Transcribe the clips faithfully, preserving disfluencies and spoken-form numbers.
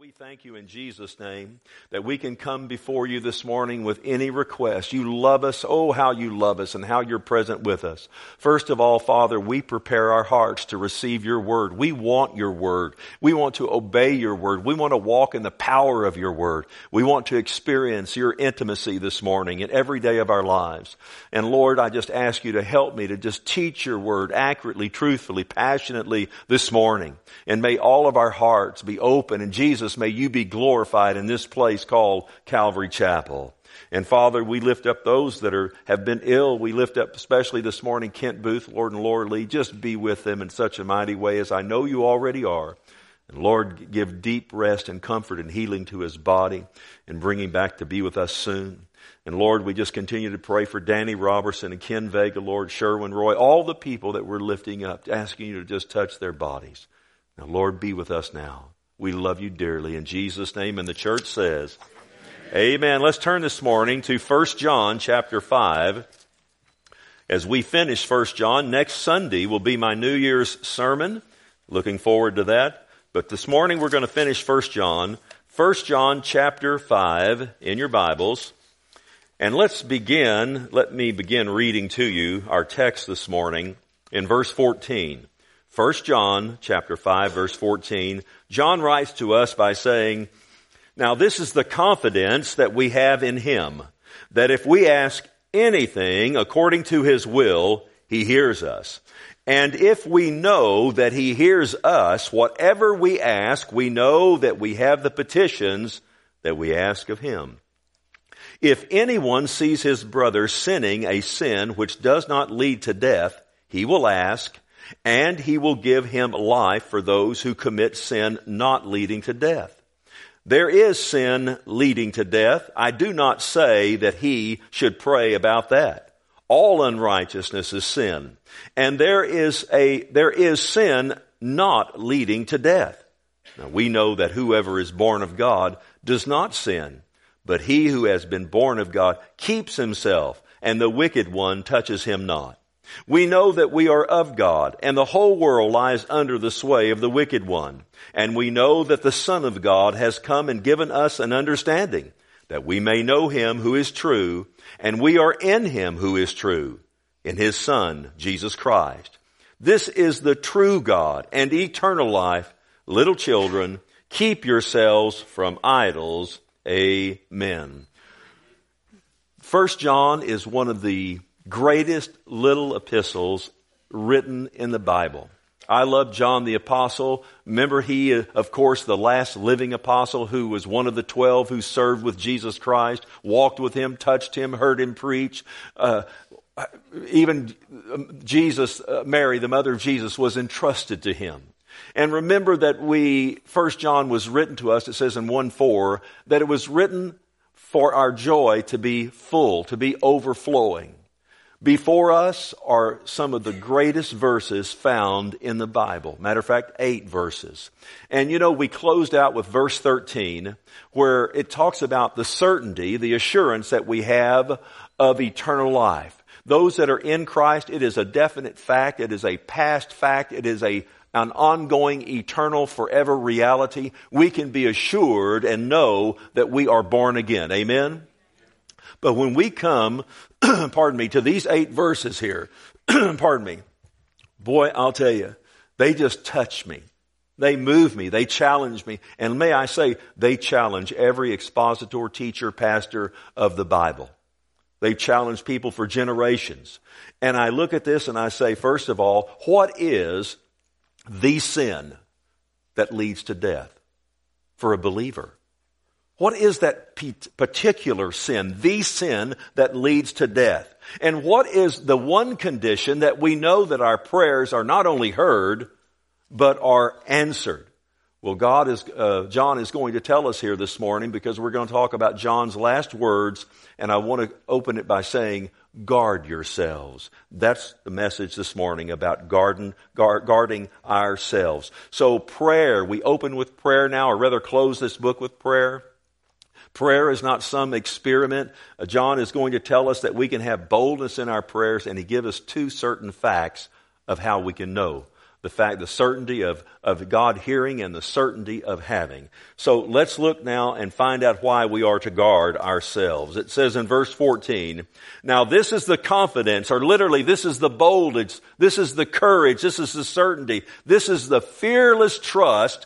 we thank you in Jesus' name that we can come before you this morning with any request. You love us. Oh, how you love us and how you're present with us. First of all, Father, we prepare our hearts to receive your word. We want your word. We want to obey your word. We want to walk in the power of your word. We want to experience your intimacy this morning in every day of our lives. And Lord, I just ask you to help me to just teach your word accurately, truthfully, passionately this morning. And may all of our hearts be open. And Jesus, may you be glorified in this place called Calvary Chapel. And Father, we lift up those that are have been ill. We lift up especially this morning Kent Booth, Lord, and Laura Lee. Just be with them in such a mighty way as I know you already are. And Lord, give deep rest and comfort and healing to his body and bring him back to be with us soon. And Lord, we just continue to pray for Danny Robertson and Ken Vega, Lord, Sherwin Roy, all the people that we're lifting up, asking you to just touch their bodies. Now, Lord, be with us now. We love you dearly. In Jesus' name, and the church says, Amen. Amen. Let's turn this morning to First John chapter five. As we finish First John, next Sunday will be my New Year's sermon. Looking forward to that. But this morning we're going to finish First John. First John chapter five in your Bibles. And let's begin, let me begin reading to you our text this morning in verse fourteen. First John chapter five, verse fourteen. John writes to us by saying, "Now this is the confidence that we have in him, that if we ask anything according to his will, he hears us. And if we know that he hears us, whatever we ask, we know that we have the petitions that we ask of him. If anyone sees his brother sinning a sin which does not lead to death, he will ask, and he will give him life for those who commit sin not leading to death. There is sin leading to death. I do not say that he should pray about that. All unrighteousness is sin. And there is a, there is sin not leading to death. Now we know that whoever is born of God does not sin, but he who has been born of God keeps himself, and the wicked one touches him not. We know that we are of God, and the whole world lies under the sway of the wicked one. And we know that the Son of God has come and given us an understanding, that we may know him who is true, and we are in him who is true, in his Son, Jesus Christ. This is the true God and eternal life. Little children, keep yourselves from idols. Amen." First John is one of the greatest little epistles written in the Bible. I love John the Apostle. Remember, he, of course, the last living apostle who was one of the twelve who served with Jesus Christ, walked with him, touched him, heard him preach. Uh, even Jesus, uh, Mary, the mother of Jesus, was entrusted to him. And remember that we, First John was written to us, it says in one four, that it was written for our joy to be full, to be overflowing. Before us are some of the greatest verses found in the Bible. Matter of fact, eight verses. And you know, we closed out with verse thirteen, where it talks about the certainty, the assurance that we have of eternal life. Those that are in Christ, it is a definite fact. It is a past fact. It is a an ongoing, eternal, forever reality. We can be assured and know that we are born again. Amen? But when we come, pardon me, to these eight verses here, pardon me, boy, I'll tell you, they just touch me. They move me. They challenge me. And may I say, they challenge every expositor, teacher, pastor of the Bible. They challenge people for generations. And I look at this and I say, first of all, what is the sin that leads to death for a believer? What is that particular sin, the sin that leads to death? And what is the one condition that we know that our prayers are not only heard, but are answered? Well, God is, uh, John is going to tell us here this morning, because we're going to talk about John's last words, and I want to open it by saying, guard yourselves. That's the message this morning about garden, guard, guarding ourselves. So prayer, we open with prayer now, or rather close this book with prayer. Prayer is not some experiment. Uh, John is going to tell us that we can have boldness in our prayers, and he gives us two certain facts of how we can know The fact, the certainty of, of God hearing and the certainty of having. So let's look now and find out why we are to guard ourselves. It says in verse fourteen, now this is the confidence, or literally this is the boldness, this is the courage, this is the certainty, this is the fearless trust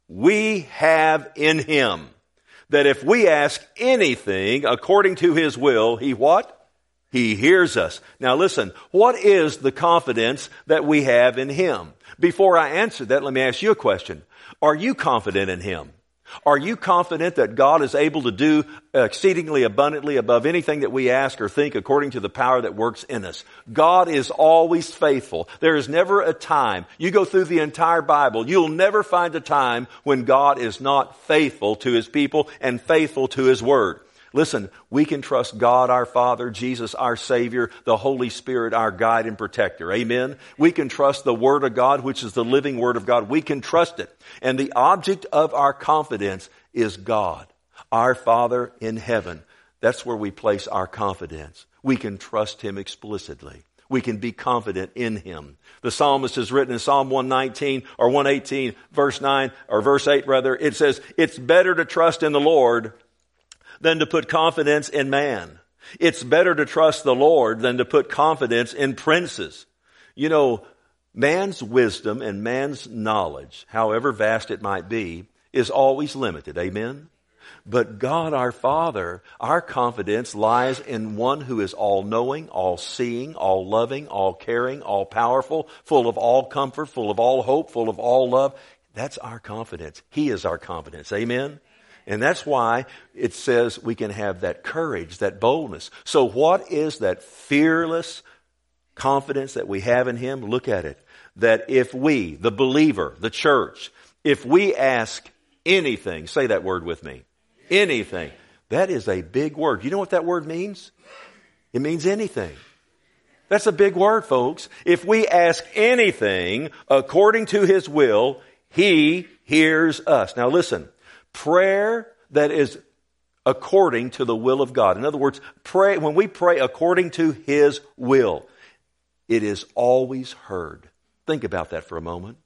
we have in Him. That if we ask anything according to His will, He what? He hears us. Now listen, what is the confidence that we have in Him? Before I answer that, let me ask you a question. Are you confident in Him? Are you confident that God is able to do exceedingly abundantly above anything that we ask or think according to the power that works in us? God is always faithful. There is never a time. You go through the entire Bible, you'll never find a time when God is not faithful to His people and faithful to His Word. Listen, we can trust God our Father, Jesus our Savior, the Holy Spirit our guide and protector. Amen? We can trust the Word of God, which is the living Word of God. We can trust it. And the object of our confidence is God, our Father in heaven. That's where we place our confidence. We can trust Him explicitly. We can be confident in Him. The psalmist has written in Psalm one nineteen or one eighteen, verse nine, or verse eight rather, it says, it's better to trust in the Lord than to put confidence in man. It's better to trust the Lord than to put confidence in princes. You know, man's wisdom and man's knowledge, however vast it might be, is always limited. Amen? But God our Father, our confidence lies in one who is all-knowing, all-seeing, all-loving, all-caring, all-powerful, full of all comfort, full of all hope, full of all love. That's our confidence. He is our confidence. Amen? And that's why it says we can have that courage, that boldness. So what is that fearless confidence that we have in Him? Look at it. That if we, the believer, the church, if we ask anything, say that word with me, anything, that is a big word. You know what that word means? It means anything. That's a big word, folks. If we ask anything according to His will, He hears us. Now listen. Prayer that is according to the will of God. In other words, pray when we pray according to His will, it is always heard. Think about that for a moment.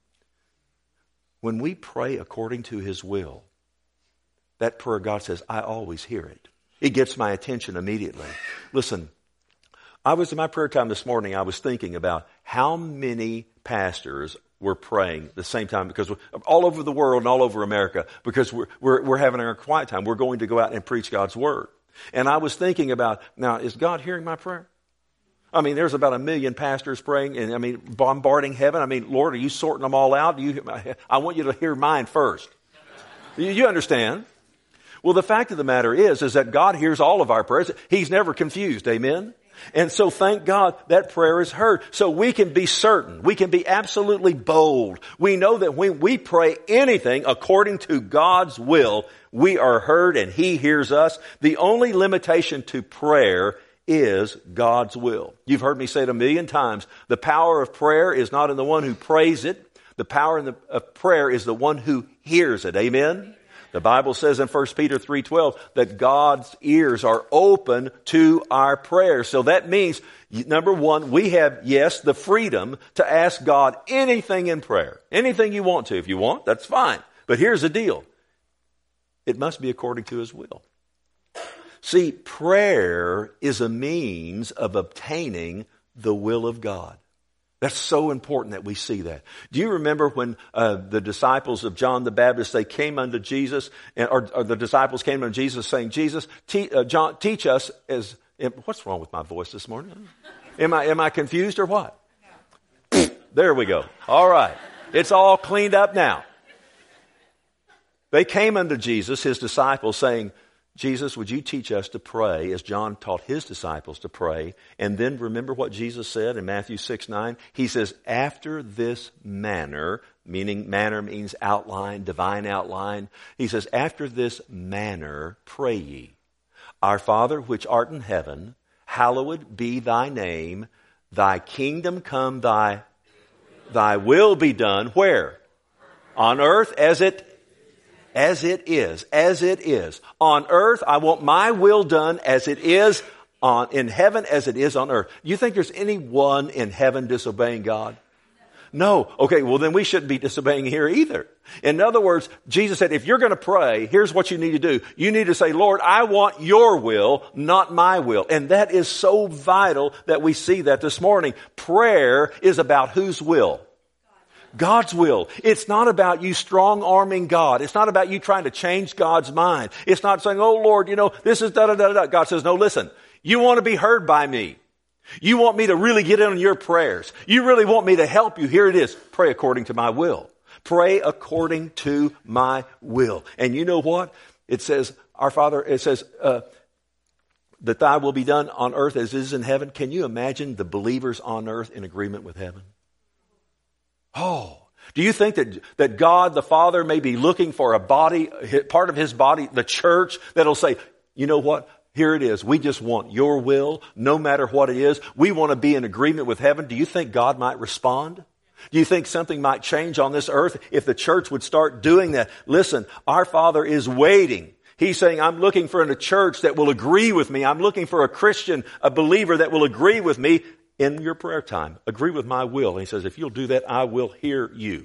When we pray according to His will, that prayer, God says, I always hear it. It gets my attention immediately. Listen, I was in my prayer time this morning, I was thinking about how many pastors we're praying at the same time, because we're all over the world and all over America, because we're, we're, we're having our quiet time. We're going to go out and preach God's Word. And I was thinking about, now, is God hearing my prayer? I mean, there's about a million pastors praying and, I mean, bombarding heaven. I mean, Lord, are you sorting them all out? You, I want you to hear mine first. You, you understand? Well, the fact of the matter is, is that God hears all of our prayers. He's never confused. Amen? And so thank God that prayer is heard. So we can be certain. We can be absolutely bold. We know that when we pray anything according to God's will, we are heard and He hears us. The only limitation to prayer is God's will. You've heard me say it a million times. The power of prayer is not in the one who prays it. The power in the, of prayer is the one who hears it. Amen? The Bible says in First Peter three twelve that God's ears are open to our prayers. So that means, number one, we have, yes, the freedom to ask God anything in prayer. Anything you want to. If you want, that's fine. But here's the deal. It must be according to His will. See, prayer is a means of obtaining the will of God. That's so important that we see that. Do you remember when uh, the disciples of John the Baptist, they came unto Jesus, and, or, or the disciples came unto Jesus saying, Jesus, te- uh, John, teach us as... What's wrong with my voice this morning? Am I, am I confused or what? No. There we go. All right. It's all cleaned up now. They came unto Jesus, His disciples, saying, Jesus, would you teach us to pray as John taught his disciples to pray? And then remember what Jesus said in Matthew six nine? He says, after this manner, meaning manner means outline, divine outline. He says, after this manner pray ye. Our Father which art in heaven, hallowed be thy name. Thy kingdom come, thy, thy will be done. Where? On earth as it As it is, as it is. On earth, I want my will done as it is on, in heaven as it is on earth. You think there's anyone in heaven disobeying God? No. Okay, well then we shouldn't be disobeying here either. In other words, Jesus said, if you're going to pray, here's what you need to do. You need to say, Lord, I want your will, not my will. And that is so vital that we see that this morning. Prayer is about whose will? God's will. It's not about you strong-arming God. It's not about you trying to change God's mind. It's not saying, oh Lord, you know, this is da-da-da-da. God says, no, listen, you want to be heard by me. You want me to really get in on your prayers. You really want me to help you. Here it is. Pray according to my will. Pray according to my will. And you know what? It says, our Father, it says, uh, that thy will be done on earth as it is in heaven. Can you imagine the believers on earth in agreement with heaven? Oh, do you think that, that God the Father may be looking for a body, part of his body, the church, that'll say, you know what? Here it is. We just want your will, no matter what it is. We want to be in agreement with heaven. Do you think God might respond? Do you think something might change on this earth if the church would start doing that? Listen, our Father is waiting. He's saying, I'm looking for a church that will agree with me. I'm looking for a Christian, a believer that will agree with me. In your prayer time, agree with my will. And he says, if you'll do that, I will hear you.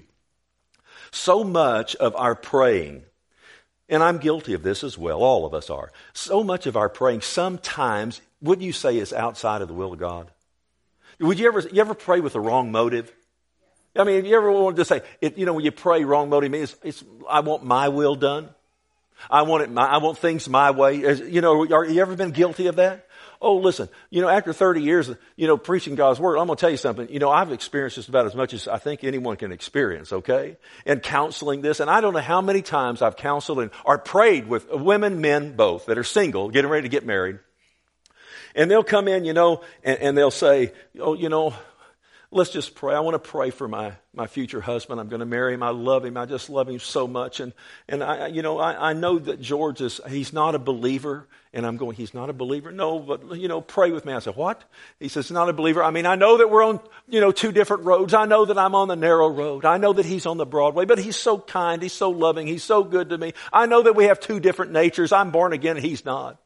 So much of our praying, and I'm guilty of this as well, all of us are. So much of our praying sometimes, wouldn't you say, is outside of the will of God? Would you ever, you ever pray with the wrong motive? I mean, you ever want to say, it, you know, when you pray wrong motive, it's, it's, I want my will done. I want it, my, I want things my way. You know, are you ever been guilty of that? Oh, listen, you know, after thirty years, you know, preaching God's word, I'm going to tell you something. You know, I've experienced just about as much as I think anyone can experience, okay? And counseling this. And I don't know how many times I've counseled and or prayed with women, men, both, that are single, getting ready to get married. And they'll come in, you know, and, and they'll say, oh, you know, let's just pray. I want to pray for my, my future husband. I'm going to marry him. I love him. I just love him so much. And, and I, you know, I, I know that George is, he's not a believer. And I'm going, he's not a believer? No, but, you know, pray with me. I said, what? He says, not a believer. I mean, I know that we're on, you know, two different roads. I know that I'm on the narrow road. I know that he's on the broad way, but he's so kind. He's so loving. He's so good to me. I know that we have two different natures. I'm born again and he's not.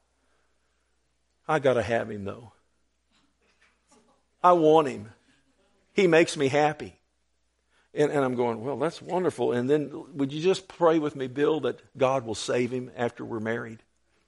I got to have him though. I want him. He makes me happy. And, and I'm going, well, that's wonderful. And then would you just pray with me, Bill, that God will save him after we're married?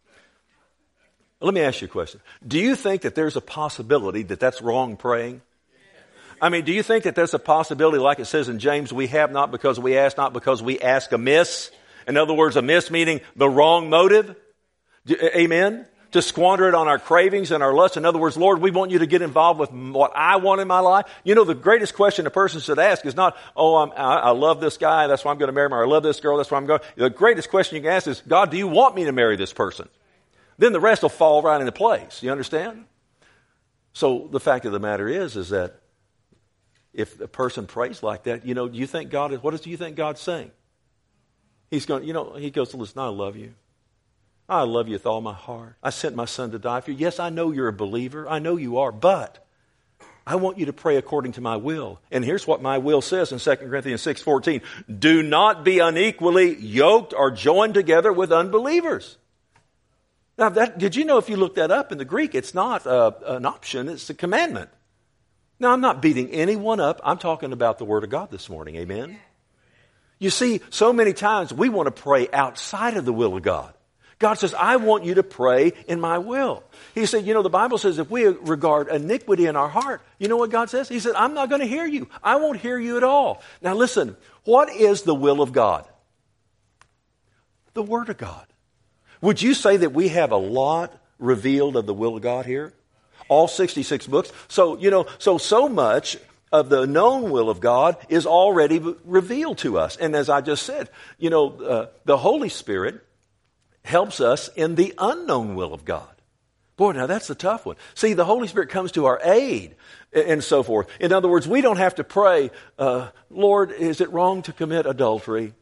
Let me ask you a question. Do you think that there's a possibility that that's wrong praying? I mean, do you think that there's a possibility, like it says in James, we have not because we ask not because we ask amiss? In other words, amiss meaning the wrong motive? Amen? To squander it on our cravings and our lusts. In other words, Lord, we want you to get involved with what I want in my life. You know, the greatest question a person should ask is not, oh, I'm, I, I love this guy, that's why I'm going to marry him, or I love this girl, that's why I'm going. The greatest question you can ask is, God, do you want me to marry this person? Then the rest will fall right into place. You understand? So the fact of the matter is, is that if a person prays like that, you know, do you think God is, what do you think God's saying? He's going, you know, he goes, listen, I love you. I love you with all my heart. I sent my son to die for you. Yes, I know you're a believer. I know you are, but I want you to pray according to my will. And here's what my will says in Second Corinthians six fourteen. Do not be unequally yoked or joined together with unbelievers. Now, that, did you know if you look that up in the Greek, it's not uh, an option, it's a commandment. Now, I'm not beating anyone up. I'm talking about the Word of God this morning. Amen? You see, so many times we want to pray outside of the will of God. God says, I want you to pray in my will. He said, you know, the Bible says if we regard iniquity in our heart, you know what God says? He said, I'm not going to hear you. I won't hear you at all. Now listen, what is the will of God? The Word of God. Would you say that we have a lot revealed of the will of God here? All sixty-six books. So, you know, so, so much of the known will of God is already revealed to us. And as I just said, you know, uh, the Holy Spirit helps us in the unknown will of God. Boy, now that's the tough one. See, the Holy Spirit comes to our aid and so forth. In other words, we don't have to pray, uh, Lord, is it wrong to commit adultery?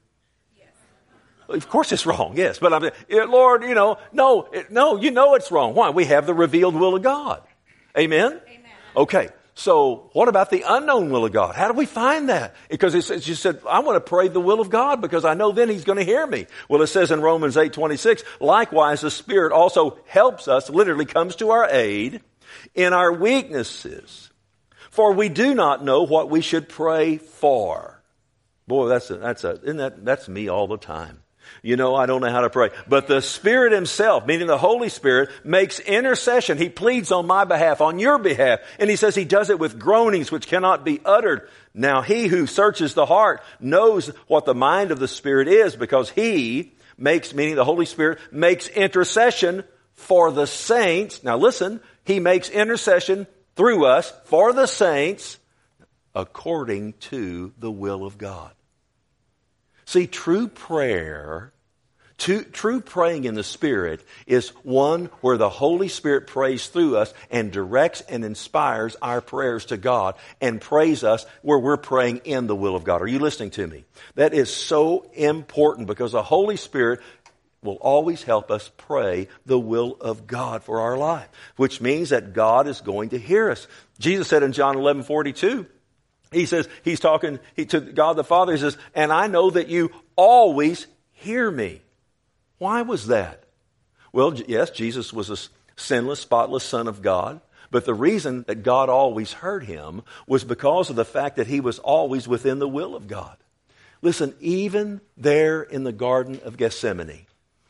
Of course it's wrong, yes. But I'm saying, Lord, you know, no, it, no, you know it's wrong. Why? We have the revealed will of God. Amen? Amen. Okay, so what about the unknown will of God? How do we find that? Because it says, you said, I want to pray the will of God because I know then He's going to hear me. Well, it says in Romans eight twenty-six, likewise the Spirit also helps us, literally comes to our aid in our weaknesses. for we do not know what we should pray for. Boy, that's a, that's a, isn't that, that's me all the time. You know, I don't know how to pray. But the Spirit Himself, meaning the Holy Spirit, makes intercession. He pleads on my behalf, on your behalf. And He says He does it with groanings which cannot be uttered. Now He who searches the heart knows what the mind of the Spirit is, because He makes, meaning the Holy Spirit, makes intercession for the saints. Now listen, He makes intercession through us for the saints according to the will of God. See, true prayer, true, true praying in the Spirit is one where the Holy Spirit prays through us and directs and inspires our prayers to God and prays us where we're praying in the will of God. Are you listening to me? That is so important, because the Holy Spirit will always help us pray the will of God for our life, which means that God is going to hear us. Jesus said in John eleven forty-two, He says, He's talking he, to God the Father, He says, and I know that you always hear me. Why was that? Well, yes, Jesus was a sinless, spotless Son of God. But the reason that God always heard Him was because of the fact that He was always within the will of God. Listen, even there in the Garden of Gethsemane,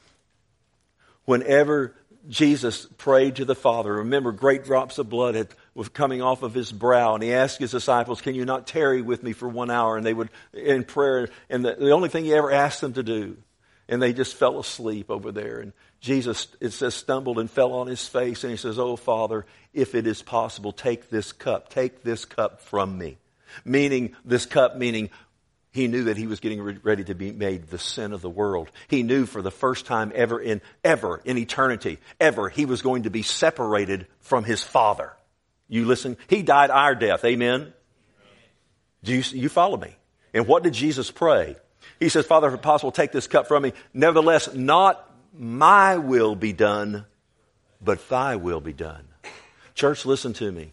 whenever Jesus prayed to the Father, remember, great drops of blood had, was coming off of His brow, and He asked His disciples, can you not tarry with me for one hour? And they would, in prayer, and the, the only thing He ever asked them to do, and they just fell asleep over there. And Jesus, it says, stumbled and fell on His face, and He says, oh, Father, if it is possible, take this cup, take this cup from me. Meaning, this cup, meaning, He knew that He was getting ready to be made the sin of the world. He knew for the first time ever in, ever in eternity, ever, He was going to be separated from His Father. You listen? He died our death. Amen? Do you, you follow me? And what did Jesus pray? He says, Father, if possible, take this cup from me. Nevertheless, not my will be done, but Thy will be done. Church, listen to me.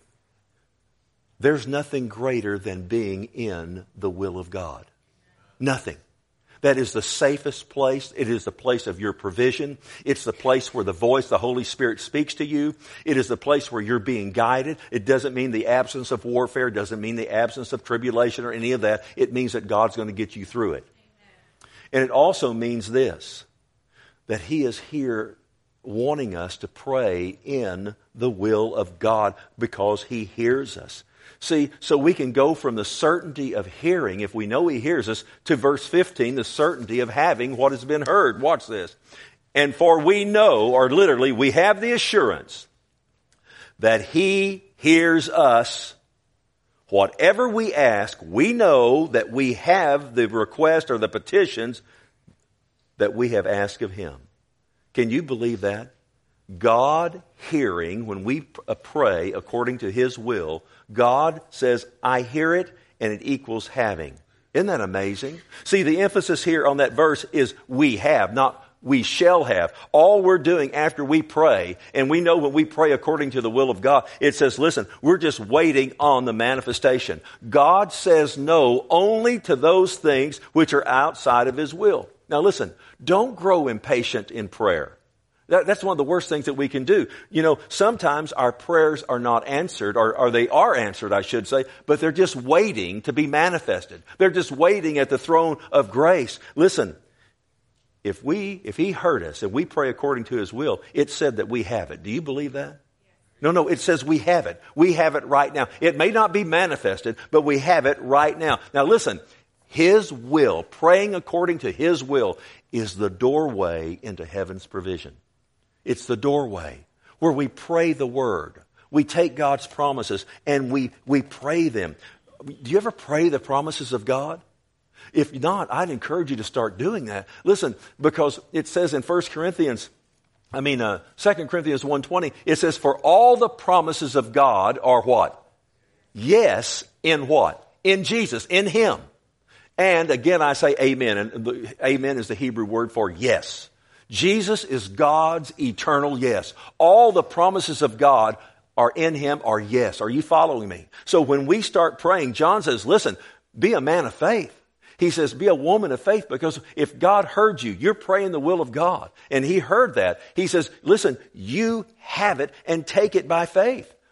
There's nothing greater than being in the will of God. Nothing. That is the safest place. It is the place of your provision. It's the place where the voice, the Holy Spirit, speaks to you. It is the place where you're being guided. It doesn't mean the absence of warfare. It doesn't mean the absence of tribulation or any of that. It means that God's going to get you through it. Amen. And it also means this, that He is here wanting us to pray in the will of God because He hears us. See, so we can go from the certainty of hearing, if we know He hears us, to verse fifteen, the certainty of having what has been heard. Watch this. And for we know, or literally, we have the assurance that He hears us. Whatever we ask, we know that we have the request or the petitions that we have asked of Him. Can you believe that? God hearing, when we pray according to His will, God says, I hear it, and it equals having. Isn't that amazing? See, the emphasis here on that verse is we have, not we shall have. All we're doing after we pray, and we know when we pray according to the will of God, it says, listen, we're just waiting on the manifestation. God says no only to those things which are outside of His will. Now listen, don't grow impatient in prayer. That, that's one of the worst things that we can do. You know, sometimes our prayers are not answered, or, or they are answered, I should say, but they're just waiting to be manifested. They're just waiting at the throne of grace. Listen, if we, if He heard us and we pray according to His will, it said that we have it. Do you believe that? No, no, it says we have it. We have it right now. It may not be manifested, but we have it right now. Now listen, His will, praying according to His will, is the doorway into heaven's provision. It's the doorway where we pray the Word. We take God's promises and we, we pray them. Do you ever pray the promises of God? If not, I'd encourage you to start doing that. Listen, because it says in First Corinthians, I mean, uh, Second Corinthians one twenty, it says, for all the promises of God are what? Yes, in what? In Jesus, in Him. And again, I say amen. And the, amen is the Hebrew word for yes. Jesus is God's eternal yes. All the promises of God are in Him are yes. Are you following me? So when we start praying, John says, listen, be a man of faith. He says, be a woman of faith, because if God heard you, you're praying the will of God. And He heard that. He says, listen, you have it and take it by faith.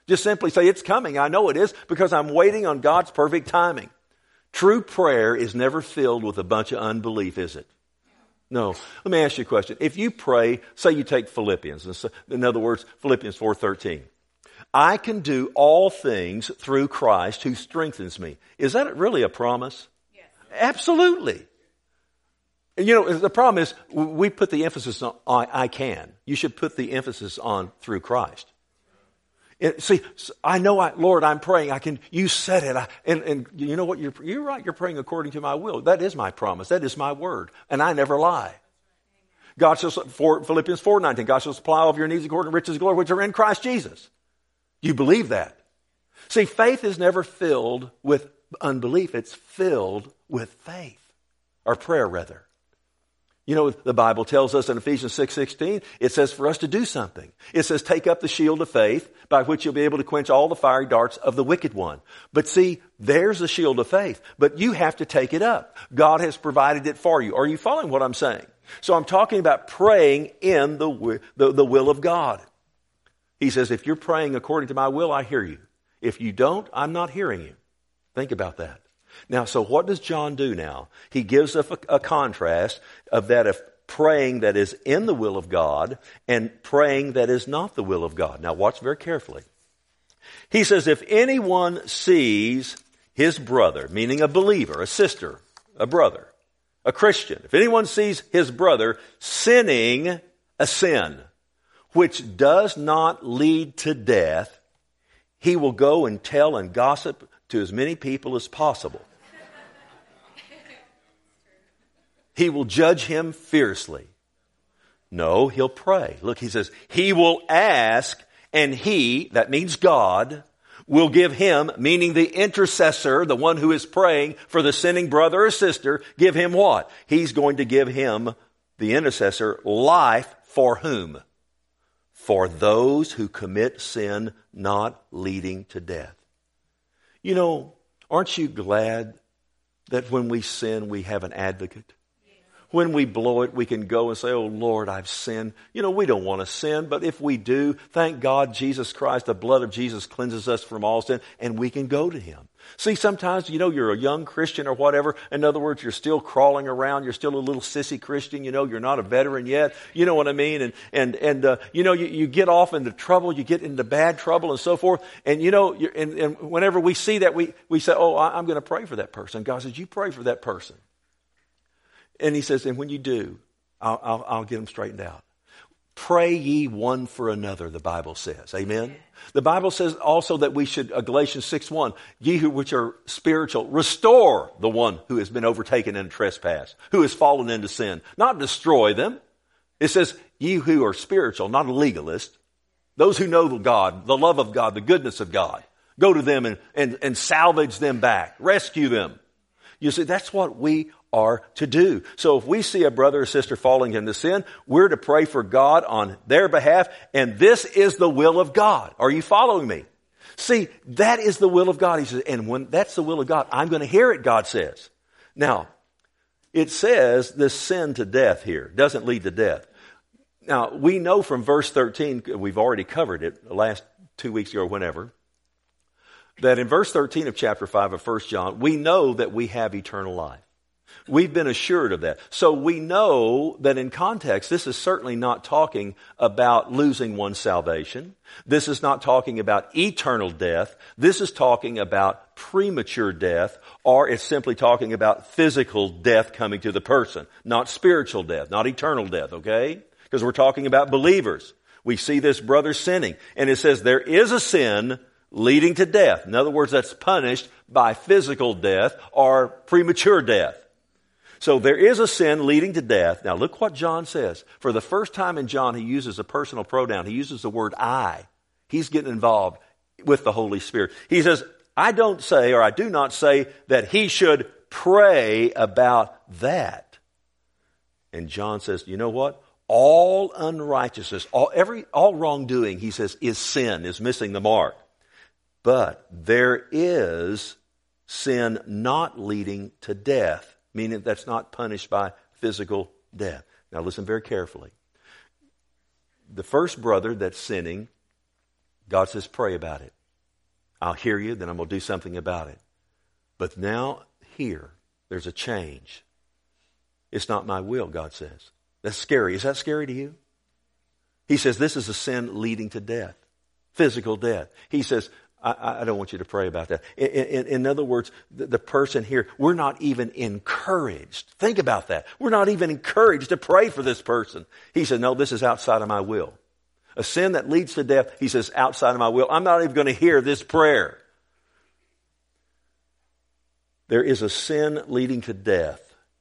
Just simply say, it's coming. I know it is because I'm waiting on God's perfect timing. True prayer is never filled with a bunch of unbelief, is it? No. Let me ask you a question. If you pray, say you take Philippians, in other words, Philippians four thirteen. I can do all things through Christ who strengthens me. Is that really a promise? Yes. Absolutely. You know, the problem is we put the emphasis on I, I can. You should put the emphasis on through Christ. It, see, I know, I, Lord, I'm praying. I can. You said it, I, and and you know what? You're you're right. You're praying according to my will. That is my promise. That is my word, and I never lie. God shall, for Philippians four nineteen. God shall supply all of your needs according to riches and glory which are in Christ Jesus. You believe that? See, faith is never filled with unbelief. It's filled with faith, or prayer rather. You know, the Bible tells us in Ephesians six sixteen, it says for us to do something. It says, take up the shield of faith by which you'll be able to quench all the fiery darts of the wicked one. But see, there's the shield of faith, but you have to take it up. God has provided it for you. Are you following what I'm saying? So I'm talking about praying in the, the, the will of God. He says, if you're praying according to my will, I hear you. If you don't, I'm not hearing you. Think about that. Now, so what does John do now? He gives a, a contrast of that of praying that is in the will of God and praying that is not the will of God. Now, watch very carefully. He says, if anyone sees his brother, meaning a believer, a sister, a brother, a Christian, if anyone sees his brother sinning a sin which does not lead to death, he will go and tell and gossip to as many people as possible. He will judge him fiercely. No, he'll pray. Look, he says, he will ask, and he, that means God, will give him, meaning the intercessor, the one who is praying for the sinning brother or sister, give him what? He's going to give him, the intercessor, life for whom? For those who commit sin not leading to death. You know, aren't you glad that when we sin, we have an advocate? When we blow it, we can go and say, oh, Lord, I've sinned. You know, we don't want to sin, but if we do, thank God, Jesus Christ, the blood of Jesus cleanses us from all sin, and we can go to Him. See, sometimes, you know, you're a young Christian or whatever. In other words, you're still crawling around. You're still a little sissy Christian. You know, you're not a veteran yet. You know what I mean? And, and, and uh, you know, you, you get off into trouble. You get into bad trouble and so forth. And, you know, you're, and, and whenever we see that, we, we say, oh, I, I'm going to pray for that person. God says, you pray for that person. And He says, and when you do, I'll, I'll, I'll get them straightened out. Pray ye one for another, the Bible says. Amen? The Bible says also that we should, uh, Galatians six one, ye who which are spiritual, restore the one who has been overtaken in trespass, who has fallen into sin. Not destroy them. It says, ye who are spiritual, not a legalist. Those who know God, the love of God, the goodness of God. Go to them and, and, and salvage them back. Rescue them. You see, that's what we are to do. So if we see a brother or sister falling into sin, we're to pray for God on their behalf, and this is the will of God. Are you following me? See, that is the will of God. He says, and when that's the will of God, I'm going to hear it, God says. Now, it says this sin to death here doesn't lead to death. Now, we know from verse thirteen, we've already covered it the last two weeks ago or whenever, that in verse thirteen of chapter five of First John, we know that we have eternal life. We've been assured of that. So we know that in context, this is certainly not talking about losing one's salvation. This is not talking about eternal death. This is talking about premature death, or it's simply talking about physical death coming to the person, not spiritual death, not eternal death, okay? Because we're talking about believers. We see this brother sinning, and it says there is a sin leading to death. In other words, that's punished by physical death or premature death. So there is a sin leading to death. Now look what John says. For the first time in John, he uses a personal pronoun. He uses the word I. He's getting involved with the Holy Spirit. He says, I don't say, or I do not say that he should pray about that. And John says, you know what? All unrighteousness, all, every, all wrongdoing, he says, is sin, is missing the mark. But there is sin not leading to death. Meaning that's not punished by physical death. Now listen very carefully. The first brother that's sinning God says, pray about it. I'll hear you, then I'm going to do something about it. But now, here, there's a change. It's not my will, God says. That's scary. Is that scary to you? He says, this is a sin leading to death, physical death. He says, I, I don't want you to pray about that. In, in, in other words, the, the person here, we're not even encouraged. Think about that. We're not even encouraged to pray for this person. He said, no, this is outside of my will. A sin that leads to death, he says, outside of my will. I'm not even going to hear this prayer. There is a sin leading to death,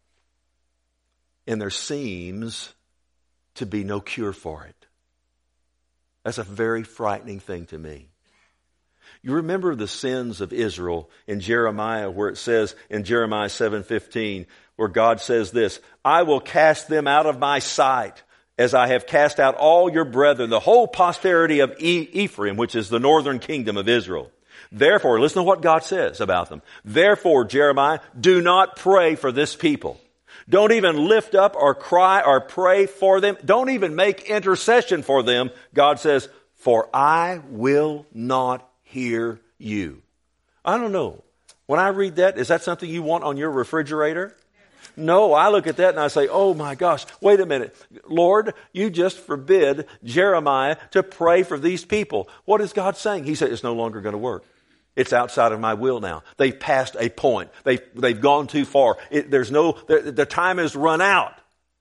and there seems to be no cure for it. That's a very frightening thing to me. You remember the sins of Israel in Jeremiah, where it says in Jeremiah seven fifteen, where God says this, I will cast them out of my sight, as I have cast out all your brethren, the whole posterity of e- Ephraim, which is the northern kingdom of Israel. Therefore, listen to what God says about them. Therefore, Jeremiah, do not pray for this people. Don't even lift up or cry or pray for them. Don't even make intercession for them. God says, for I will not hear you. I don't know. When I read that, is that something you want on your refrigerator? No, I look at that and I say, oh my gosh, wait a minute. Lord, you just forbid Jeremiah to pray for these people. What is God saying? He said, it's no longer going to work. It's outside of my will now. They've passed a point. They've, they've gone too far. It, there's no, the, the time has run out.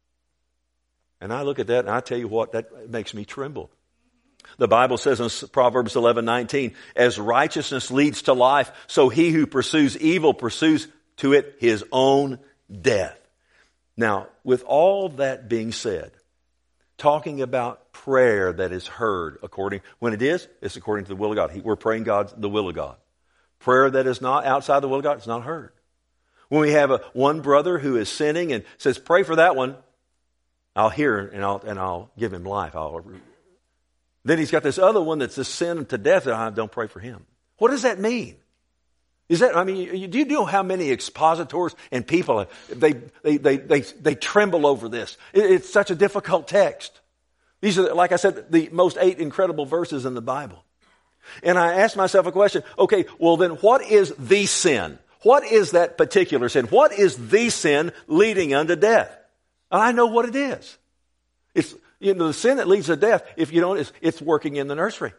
And I look at that and I tell you what, that makes me tremble. The Bible says in Proverbs eleven nineteen, as righteousness leads to life, so he who pursues evil pursues to it his own death. Now, with all that being said, talking about prayer that is heard according, when it is, it's according to the will of God. We're praying God's, the will of God. Prayer that is not outside the will of God, it's not heard. When we have a one brother who is sinning and says, pray for that one, I'll hear and I'll, and I'll give him life. I'll, then he's got this other one that's a sin to death, and I don't pray for him. What does that mean? Is that, I mean, do you know how many expositors and people, they, they, they, they, they tremble over this? It's such a difficult text. These are, like I said, the most eight incredible verses in the Bible. And I asked myself a question, okay, well then what is the sin? What is that particular sin? What is the sin leading unto death? And I know what it is. It's, you know, the sin that leads to death, if you don't, it's, it's working in the nursery.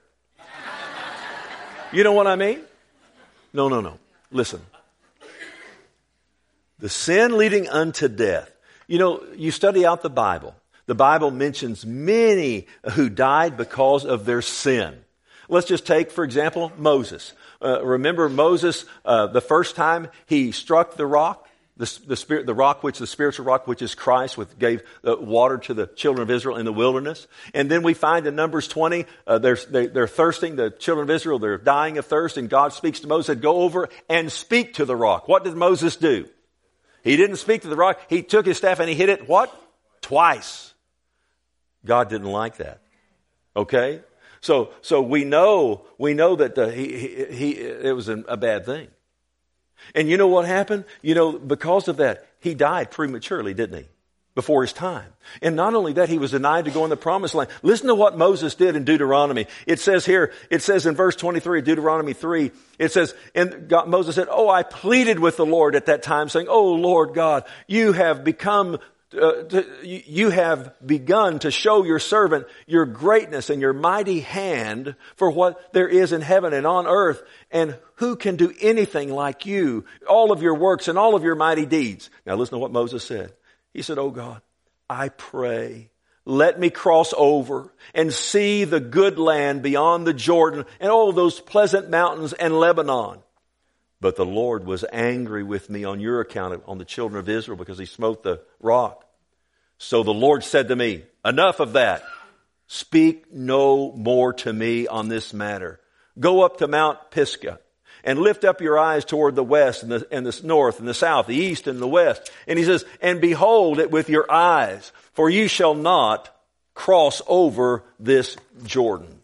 You know what I mean? No, no, no. Listen. The sin leading unto death. You know, you study out the Bible. The Bible mentions many who died because of their sin. Let's just take, for example, Moses. Uh, remember Moses, uh, the first time he struck the rock, the, the spirit, the rock, which the spiritual rock, which is Christ, which gave uh, water to the children of Israel in the wilderness. And then we find in Numbers twenty, uh, they're, they, they're thirsting, the children of Israel, they're dying of thirst, and God speaks to Moses, said, go over and speak to the rock. What did Moses do? He didn't speak to the rock. He took his staff and he hit it, what? Twice. God didn't like that. Okay? So, so we know, we know that the, he, he, he, it was a, a bad thing. And you know what happened? You know, because of that, he died prematurely, didn't he? Before his time. And not only that, he was denied to go in the promised land. Listen to what Moses did in Deuteronomy. It says here, it says in verse twenty-three of Deuteronomy three, it says, and God, Moses said, oh, I pleaded with the Lord at that time, saying, oh, Lord God, you have become Uh, to, you have begun to show your servant your greatness and your mighty hand for what there is in heaven and on earth, and who can do anything like you, all of your works and all of your mighty deeds. Now listen to what Moses said. He said, oh God, I pray, let me cross over and see the good land beyond the Jordan and all those pleasant mountains and Lebanon. But the Lord was angry with me on your account, on the children of Israel, because he smote the rock. So the Lord said to me, enough of that. Speak no more to me on this matter. Go up to Mount Pisgah and lift up your eyes toward the west and the, and the north and the south, the east and the west. And he says, and behold it with your eyes, for you shall not cross over this Jordan.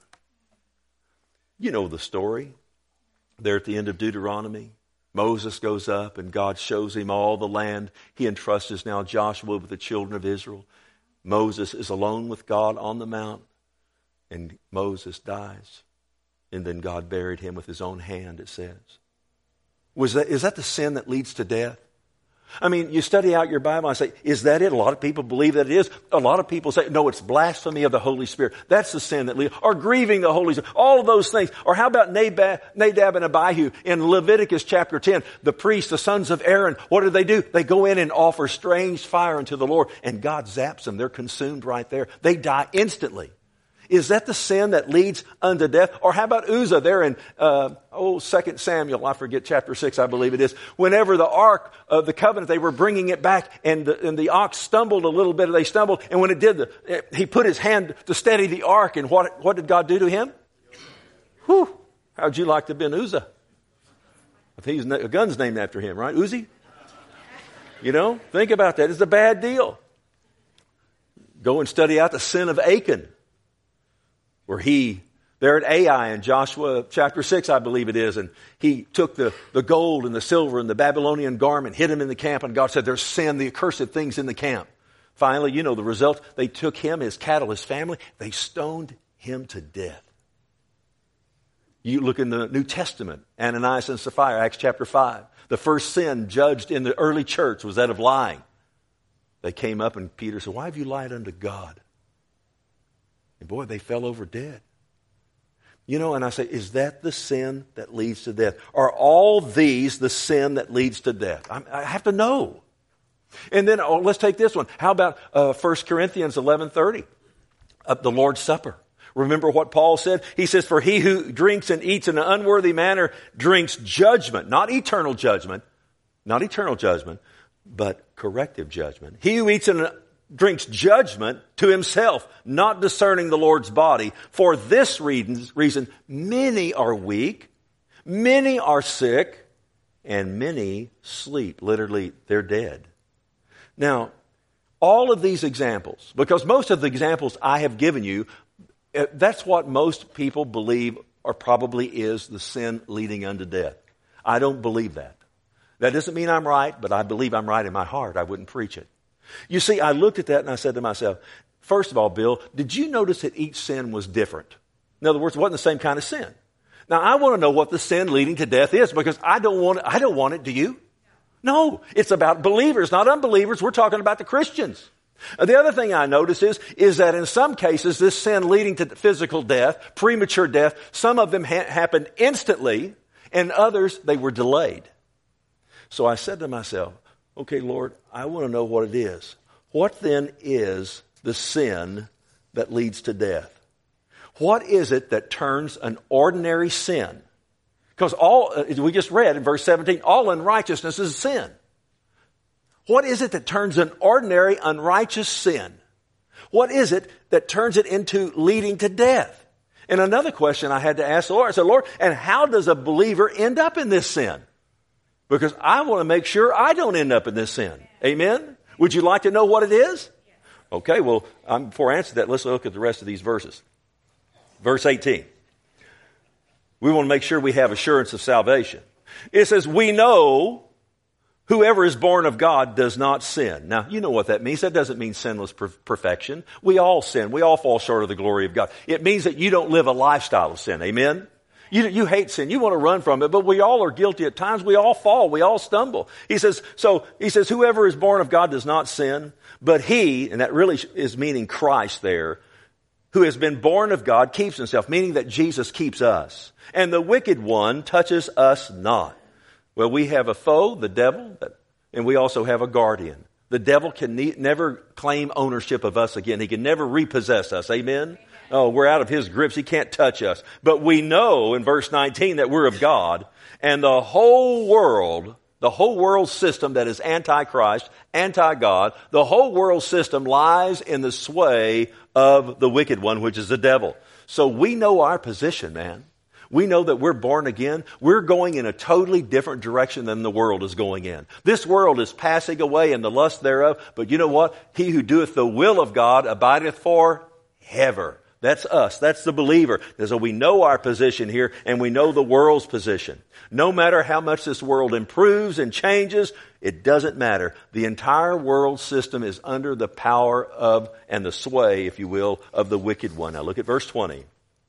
You know the story. There at the end of Deuteronomy, Moses goes up and God shows him all the land. He entrusts now Joshua with the children of Israel. Moses is alone with God on the mount, and Moses dies. And then God buried him with his own hand, it says. Was that, is that the sin that leads to death? I mean, you study out your Bible and I say, is that it? A lot of people believe that it is. A lot of people say, no, it's blasphemy of the Holy Spirit. That's the sin that leads. Or grieving the Holy Spirit. All of those things. Or how about Nadab, Nadab and Abihu in Leviticus chapter ten? The priests, the sons of Aaron, what do they do? They go in and offer strange fire unto the Lord. And God zaps them. They're consumed right there. They die instantly. Is that the sin that leads unto death? Or how about Uzzah there in, uh, oh, Second Samuel, I forget, chapter six, I believe it is. Whenever the ark of the covenant, they were bringing it back and the, and the ox stumbled a little bit, they stumbled, and when it did, the, he put his hand to steady the ark, and what, what did God do to him? Whew, how'd you like to have been Uzzah? I think he's, a gun's named after him, right? Uzi? You know, think about that. It's a bad deal. Go and study out the sin of Achan, where he, there at Ai in Joshua chapter six, I believe it is, and he took the, the gold and the silver and the Babylonian garment, hid him in the camp, and God said, there's sin, the accursed things in the camp. Finally, you know the result. They took him, his cattle, his family, they stoned him to death. You look in the New Testament, Ananias and Sapphira, Acts chapter five. The first sin judged in the early church was that of lying. They came up and Peter said, why have you lied unto God? And boy, they fell over dead. You know, and I say, is that the sin that leads to death? Are all these the sin that leads to death? I, I have to know. And then, oh, let's take this one. How about uh, First Corinthians eleven thirty? Uh, the Lord's Supper. Remember what Paul said? He says, for he who drinks and eats in an unworthy manner drinks judgment, not eternal judgment, not eternal judgment, but corrective judgment. He who eats in an drinks judgment to himself, not discerning the Lord's body. For this reason, many are weak, many are sick, and many sleep. Literally, they're dead. Now, all of these examples, because most of the examples I have given you, that's what most people believe or probably is the sin leading unto death. I don't believe that. That doesn't mean I'm right, but I believe I'm right in my heart. I wouldn't preach it. You see, I looked at that and I said to myself, first of all, Bill, did you notice that each sin was different? In other words, it wasn't the same kind of sin. Now, I want to know what the sin leading to death is because I don't want it, I don't want it, do you? No, it's about believers, not unbelievers. We're talking about the Christians. The other thing I notice is, is that in some cases, this sin leading to physical death, premature death, some of them ha- happened instantly and others, they were delayed. So I said to myself, okay, Lord, I want to know what it is. What then is the sin that leads to death? What is it that turns an ordinary sin? Because all, as we just read in verse seventeen, all unrighteousness is sin. What is it that turns an ordinary unrighteous sin? What is it that turns it into leading to death? And another question I had to ask the Lord, I said, Lord, and how does a believer end up in this sin? Because I want to make sure I don't end up in this sin. Amen? Would you like to know what it is? Okay, well, um, before I answer that, let's look at the rest of these verses. Verse eighteen. We want to make sure we have assurance of salvation. It says, we know whoever is born of God does not sin. Now, you know what that means. That doesn't mean sinless per- perfection. We all sin. We all fall short of the glory of God. It means that you don't live a lifestyle of sin. Amen? You, you hate sin. You want to run from it, but we all are guilty at times. We all fall. We all stumble. He says, so he says, whoever is born of God does not sin, but he, and that really is meaning Christ there, who has been born of God keeps himself, meaning that Jesus keeps us. And the wicked one touches us not. Well, we have a foe, the devil, and we also have a guardian. The devil can ne- never claim ownership of us again. He can never repossess us. Amen? Oh, we're out of his grips. He can't touch us. But we know in verse nineteen that we're of God, and the whole world, the whole world system that is anti-Christ, anti-God, the whole world system lies in the sway of the wicked one, which is the devil. So we know our position, man. We know that we're born again. We're going in a totally different direction than the world is going in. This world is passing away and the lust thereof. But you know what? He who doeth the will of God abideth forever. That's us. That's the believer. And so we know our position here and we know the world's position. No matter how much this world improves and changes, it doesn't matter. The entire world system is under the power of and the sway, if you will, of the wicked one. Now look at verse twenty.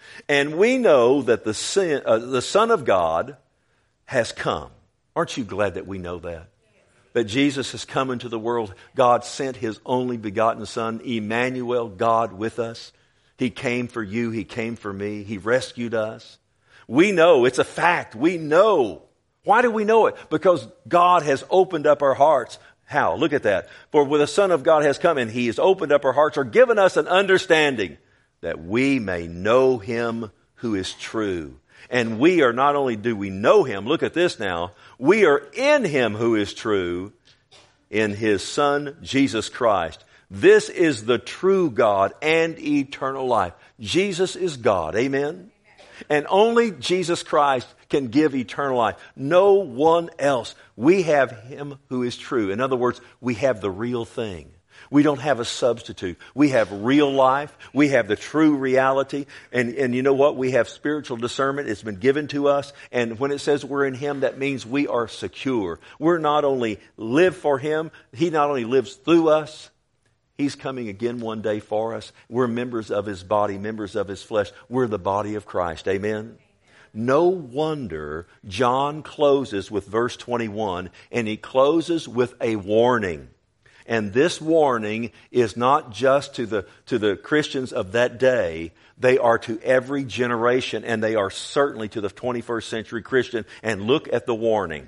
And we know that the, sin, uh, the Son of God has come. Aren't you glad that we know that? That Jesus has come into the world. God sent His only begotten Son, Emmanuel, God with us. He came for you. He came for me. He rescued us. We know. It's a fact. We know. Why do we know it? Because God has opened up our hearts. How? Look at that. For when the Son of God has come and He has opened up our hearts or given us an understanding that we may know Him who is true. And we are not only do we know Him, look at this now, we are in Him who is true, in His Son, Jesus Christ. This is the true God and eternal life. Jesus is God. Amen? And only Jesus Christ can give eternal life. No one else. We have Him who is true. In other words, we have the real thing. We don't have a substitute. We have real life. We have the true reality. And, and you know what? We have spiritual discernment. It's been given to us. And when it says we're in Him, that means we are secure. We're not only live for Him, He not only lives through us, He's coming again one day for us. We're members of His body, members of His flesh. We're the body of Christ. Amen? No wonder John closes with verse twenty-one, and he closes with a warning. And this warning is not just to the, to the Christians of that day. They are to every generation, and they are certainly to the twenty-first century Christian. And look at the warning.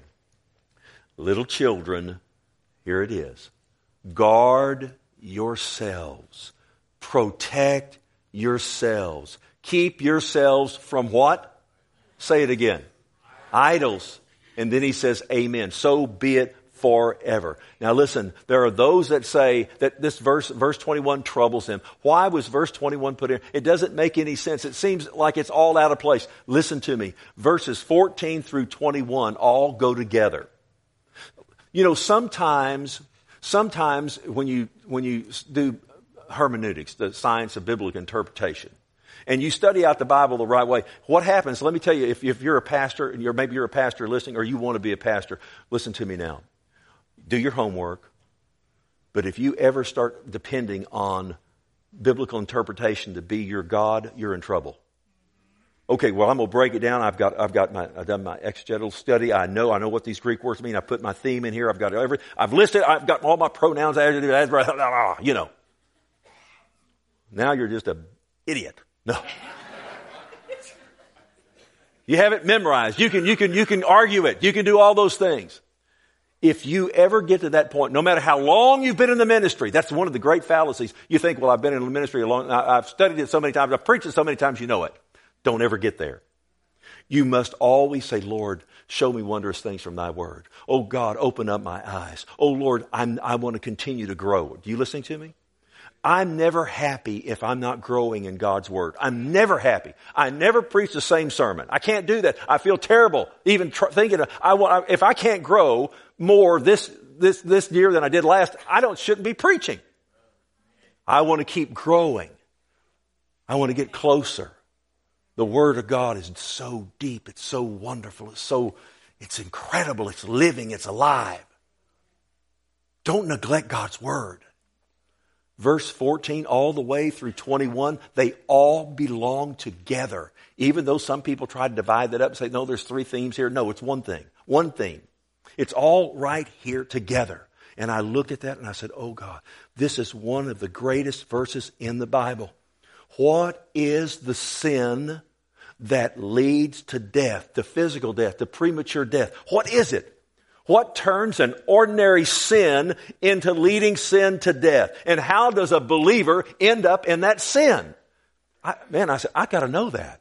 Little children, here it is. Guard yourselves. Protect yourselves. Keep yourselves from what? Say it again. Idols. And then he says, amen. So be it forever. Now listen, there are those that say that this verse, verse twenty-one troubles them. Why was verse twenty-one put in? It doesn't make any sense. It seems like it's all out of place. Listen to me. Verses fourteen through twenty-one all go together. You know, sometimes, sometimes when you, when you do hermeneutics, the science of biblical interpretation, and you study out the Bible the right way, what happens? Let me tell you, if, if you're a pastor, and you're, maybe you're a pastor listening, or you want to be a pastor, listen to me now. Do your homework. But if you ever start depending on biblical interpretation to be your God, you're in trouble. Okay, well, I'm going to break it down. I've got, I've got my, I've done my exegetical study. I know, I know what these Greek words mean. I put my theme in here. I've got every, I've listed, I've got all my pronouns, adjectives, you know. Now you're just an idiot. No. You have it memorized. You can, you can, you can argue it. You can do all those things. If you ever get to that point, no matter how long you've been in the ministry, that's one of the great fallacies. You think, well, I've been in the ministry a long, I've studied it so many times, I've preached it so many times, you know it. Don't ever get there. You must always say, Lord, show me wondrous things from Thy Word. Oh God, open up my eyes. Oh Lord, I'm, I want to continue to grow. Are you listening to me? I'm never happy if I'm not growing in God's Word. I'm never happy. I never preach the same sermon. I can't do that. I feel terrible even tr- thinking of, I want, if I can't grow more this, this, this year than I did last, I don't, shouldn't be preaching. I want to keep growing. I want to get closer. The Word of God is so deep. It's so wonderful. It's so, it's incredible. It's living. It's alive. Don't neglect God's Word. Verse fourteen all the way through twenty-one, they all belong together. Even though some people try to divide that up and say, no, there's three themes here. No, it's one thing. One theme. It's all right here together. And I looked at that and I said, oh God, this is one of the greatest verses in the Bible. What is the sin that leads to death, to physical death, to premature death? What is it? What turns an ordinary sin into leading sin to death? And how does a believer end up in that sin? I, man, I said, I got to know that.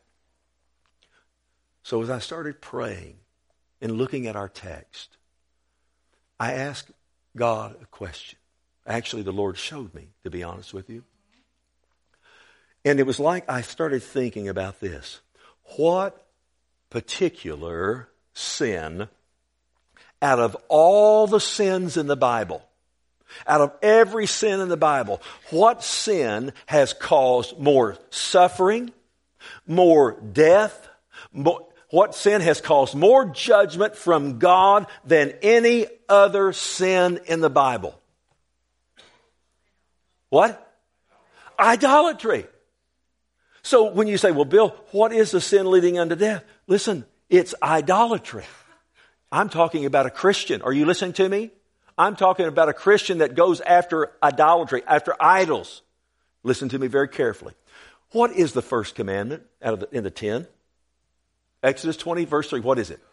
So as I started praying and looking at our text, I asked God a question. Actually, the Lord showed me, to be honest with you. And it was like I started thinking about this. What particular sin, out of all the sins in the Bible, out of every sin in the Bible, what sin has caused more suffering, more death, more, what sin has caused more judgment from God than any other sin in the Bible? What? Idolatry. So when you say, well, Bill, what is the sin leading unto death? Listen, it's idolatry. I'm talking about a Christian. Are you listening to me? I'm talking about a Christian that goes after idolatry, after idols. Listen to me very carefully. What is the first commandment out of the, in the ten? Exodus twenty, verse three. What is it?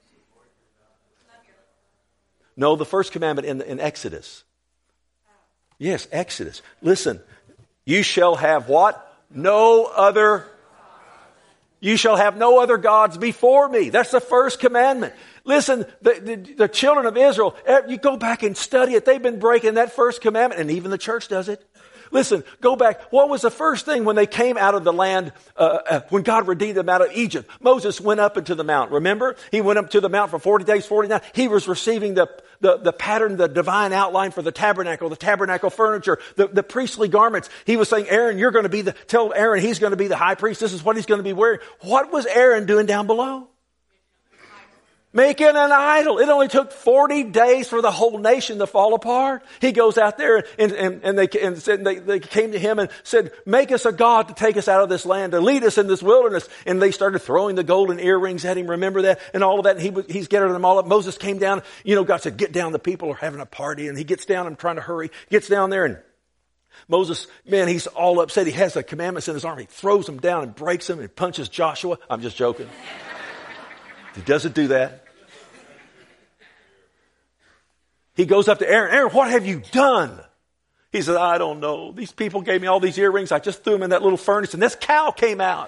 No, the first commandment in, in Exodus. Yes, Exodus. Listen, you shall have what? No other. You shall have no other gods before me. That's the first commandment. Listen, the, the, the children of Israel, you go back and study it. They've been breaking that first commandment, and even the church does it. Listen, go back. What was the first thing when they came out of the land, uh, uh, when God redeemed them out of Egypt? Moses went up into the mount. Remember? He went up to the mount for forty days, forty nights. He was receiving the, the, the pattern, the divine outline for the tabernacle, the tabernacle furniture, the, the priestly garments. He was saying, Aaron, you're going to be the, tell Aaron he's going to be the high priest. This is what he's going to be wearing. What was Aaron doing down below? Making an idol. It only took forty days for the whole nation to fall apart. He goes out there and, and, and, they, and said, they, they came to him and said, make us a God to take us out of this land, to lead us in this wilderness. And they started throwing the golden earrings at him. Remember that? And all of that. And he was, he's gathering them all up. Moses came down. You know, God said, get down. The people are having a party. And he gets down and trying to hurry. Gets down there and Moses, man, he's all upset. He has the commandments in his arm. He throws them down and breaks them and punches Joshua. I'm just joking. He doesn't do that. He goes up to Aaron. Aaron, what have you done? He says, I don't know. These people gave me all these earrings. I just threw them in that little furnace and this cow came out.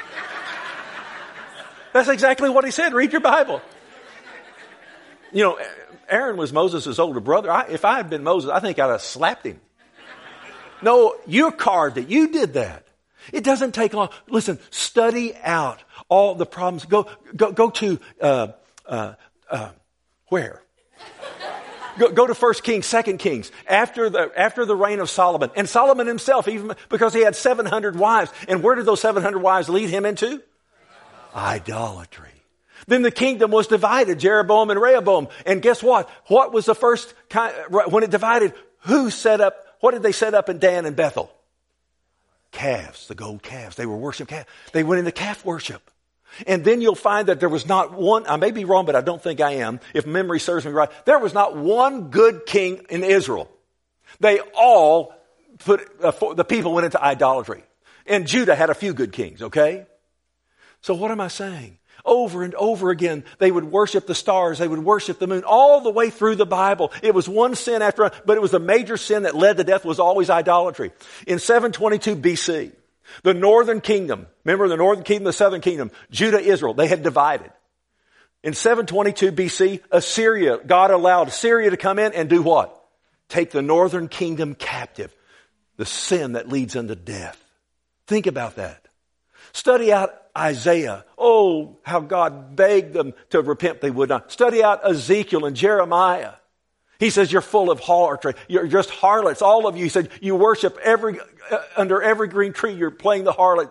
That's exactly what he said. Read your Bible. You know, Aaron was Moses' older brother. I, if I had been Moses, I think I'd have slapped him. No, you carved it. You did that. It doesn't take long. Listen, study out all the problems. Go, go, go to, uh, uh, uh, where? Go, go to First Kings, Second Kings, after the, after the reign of Solomon. And Solomon himself, even because he had seven hundred wives. And where did those seven hundred wives lead him into? Idolatry. Then the kingdom was divided, Jeroboam and Rehoboam. And guess what? What was the first kind, when it divided, who set up, what did they set up in Dan and Bethel? Calves, the gold calves. They were worshiping calves. They went into calf worship. And then you'll find that there was not one, I may be wrong, but I don't think I am, if memory serves me right. There was not one good king in Israel. They all put, uh, for, the people went into idolatry. And Judah had a few good kings, okay? So what am I saying? Over and over again, they would worship the stars, they would worship the moon, all the way through the Bible. It was one sin after another, but it was the major sin that led to death was always idolatry. In seven twenty-two B C, the northern kingdom, remember the northern kingdom, the southern kingdom, Judah, Israel, they had divided. In seven twenty-two B C, Assyria, God allowed Assyria to come in and do what? Take the northern kingdom captive. The sin that leads unto death. Think about that. Study out Isaiah. Oh, how God begged them to repent, they would not. Study out Ezekiel and Jeremiah. He says, you're full of harlotry. You're just harlots. All of you. He said, you worship every, uh, under every green tree. You're playing the harlot.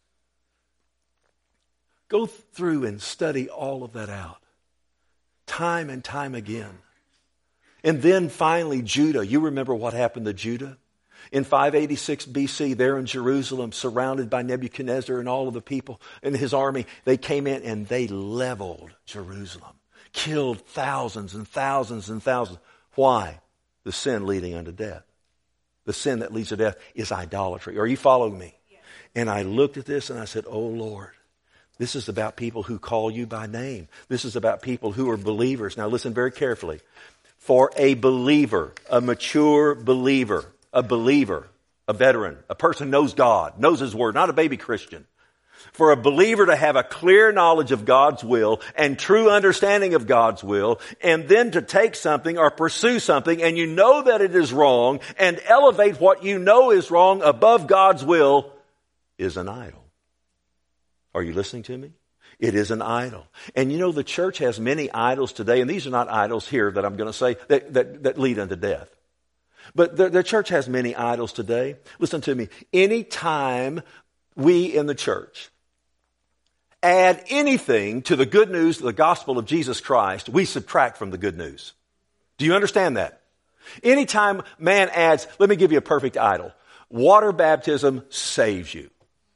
Go through and study all of that out. Time and time again. And then finally, Judah. You remember what happened to Judah? In five eighty-six B C, there in Jerusalem, surrounded by Nebuchadnezzar and all of the people in his army, they came in and they leveled Jerusalem. Killed thousands and thousands and thousands. Why? The sin leading unto death. The sin that leads to death is idolatry. Are you following me? Yeah. And I looked at this and I said, oh Lord, this is about people who call you by name. This is about people who are believers. Now listen very carefully. For a believer, a mature believer, a believer, a veteran, a person knows God, knows His Word, not a baby Christian. For a believer to have a clear knowledge of God's will and true understanding of God's will, and then to take something or pursue something and you know that it is wrong and elevate what you know is wrong above God's will is an idol. Are you listening to me? It is an idol. And you know the church has many idols today, and these are not idols here that I'm going to say that, that, that lead unto death. But the, the church has many idols today. Listen to me. Anytime we in the church add anything to the good news, the gospel of Jesus Christ, we subtract from the good news. Do you understand that? Anytime man adds, let me give you a perfect idol. Water baptism saves you.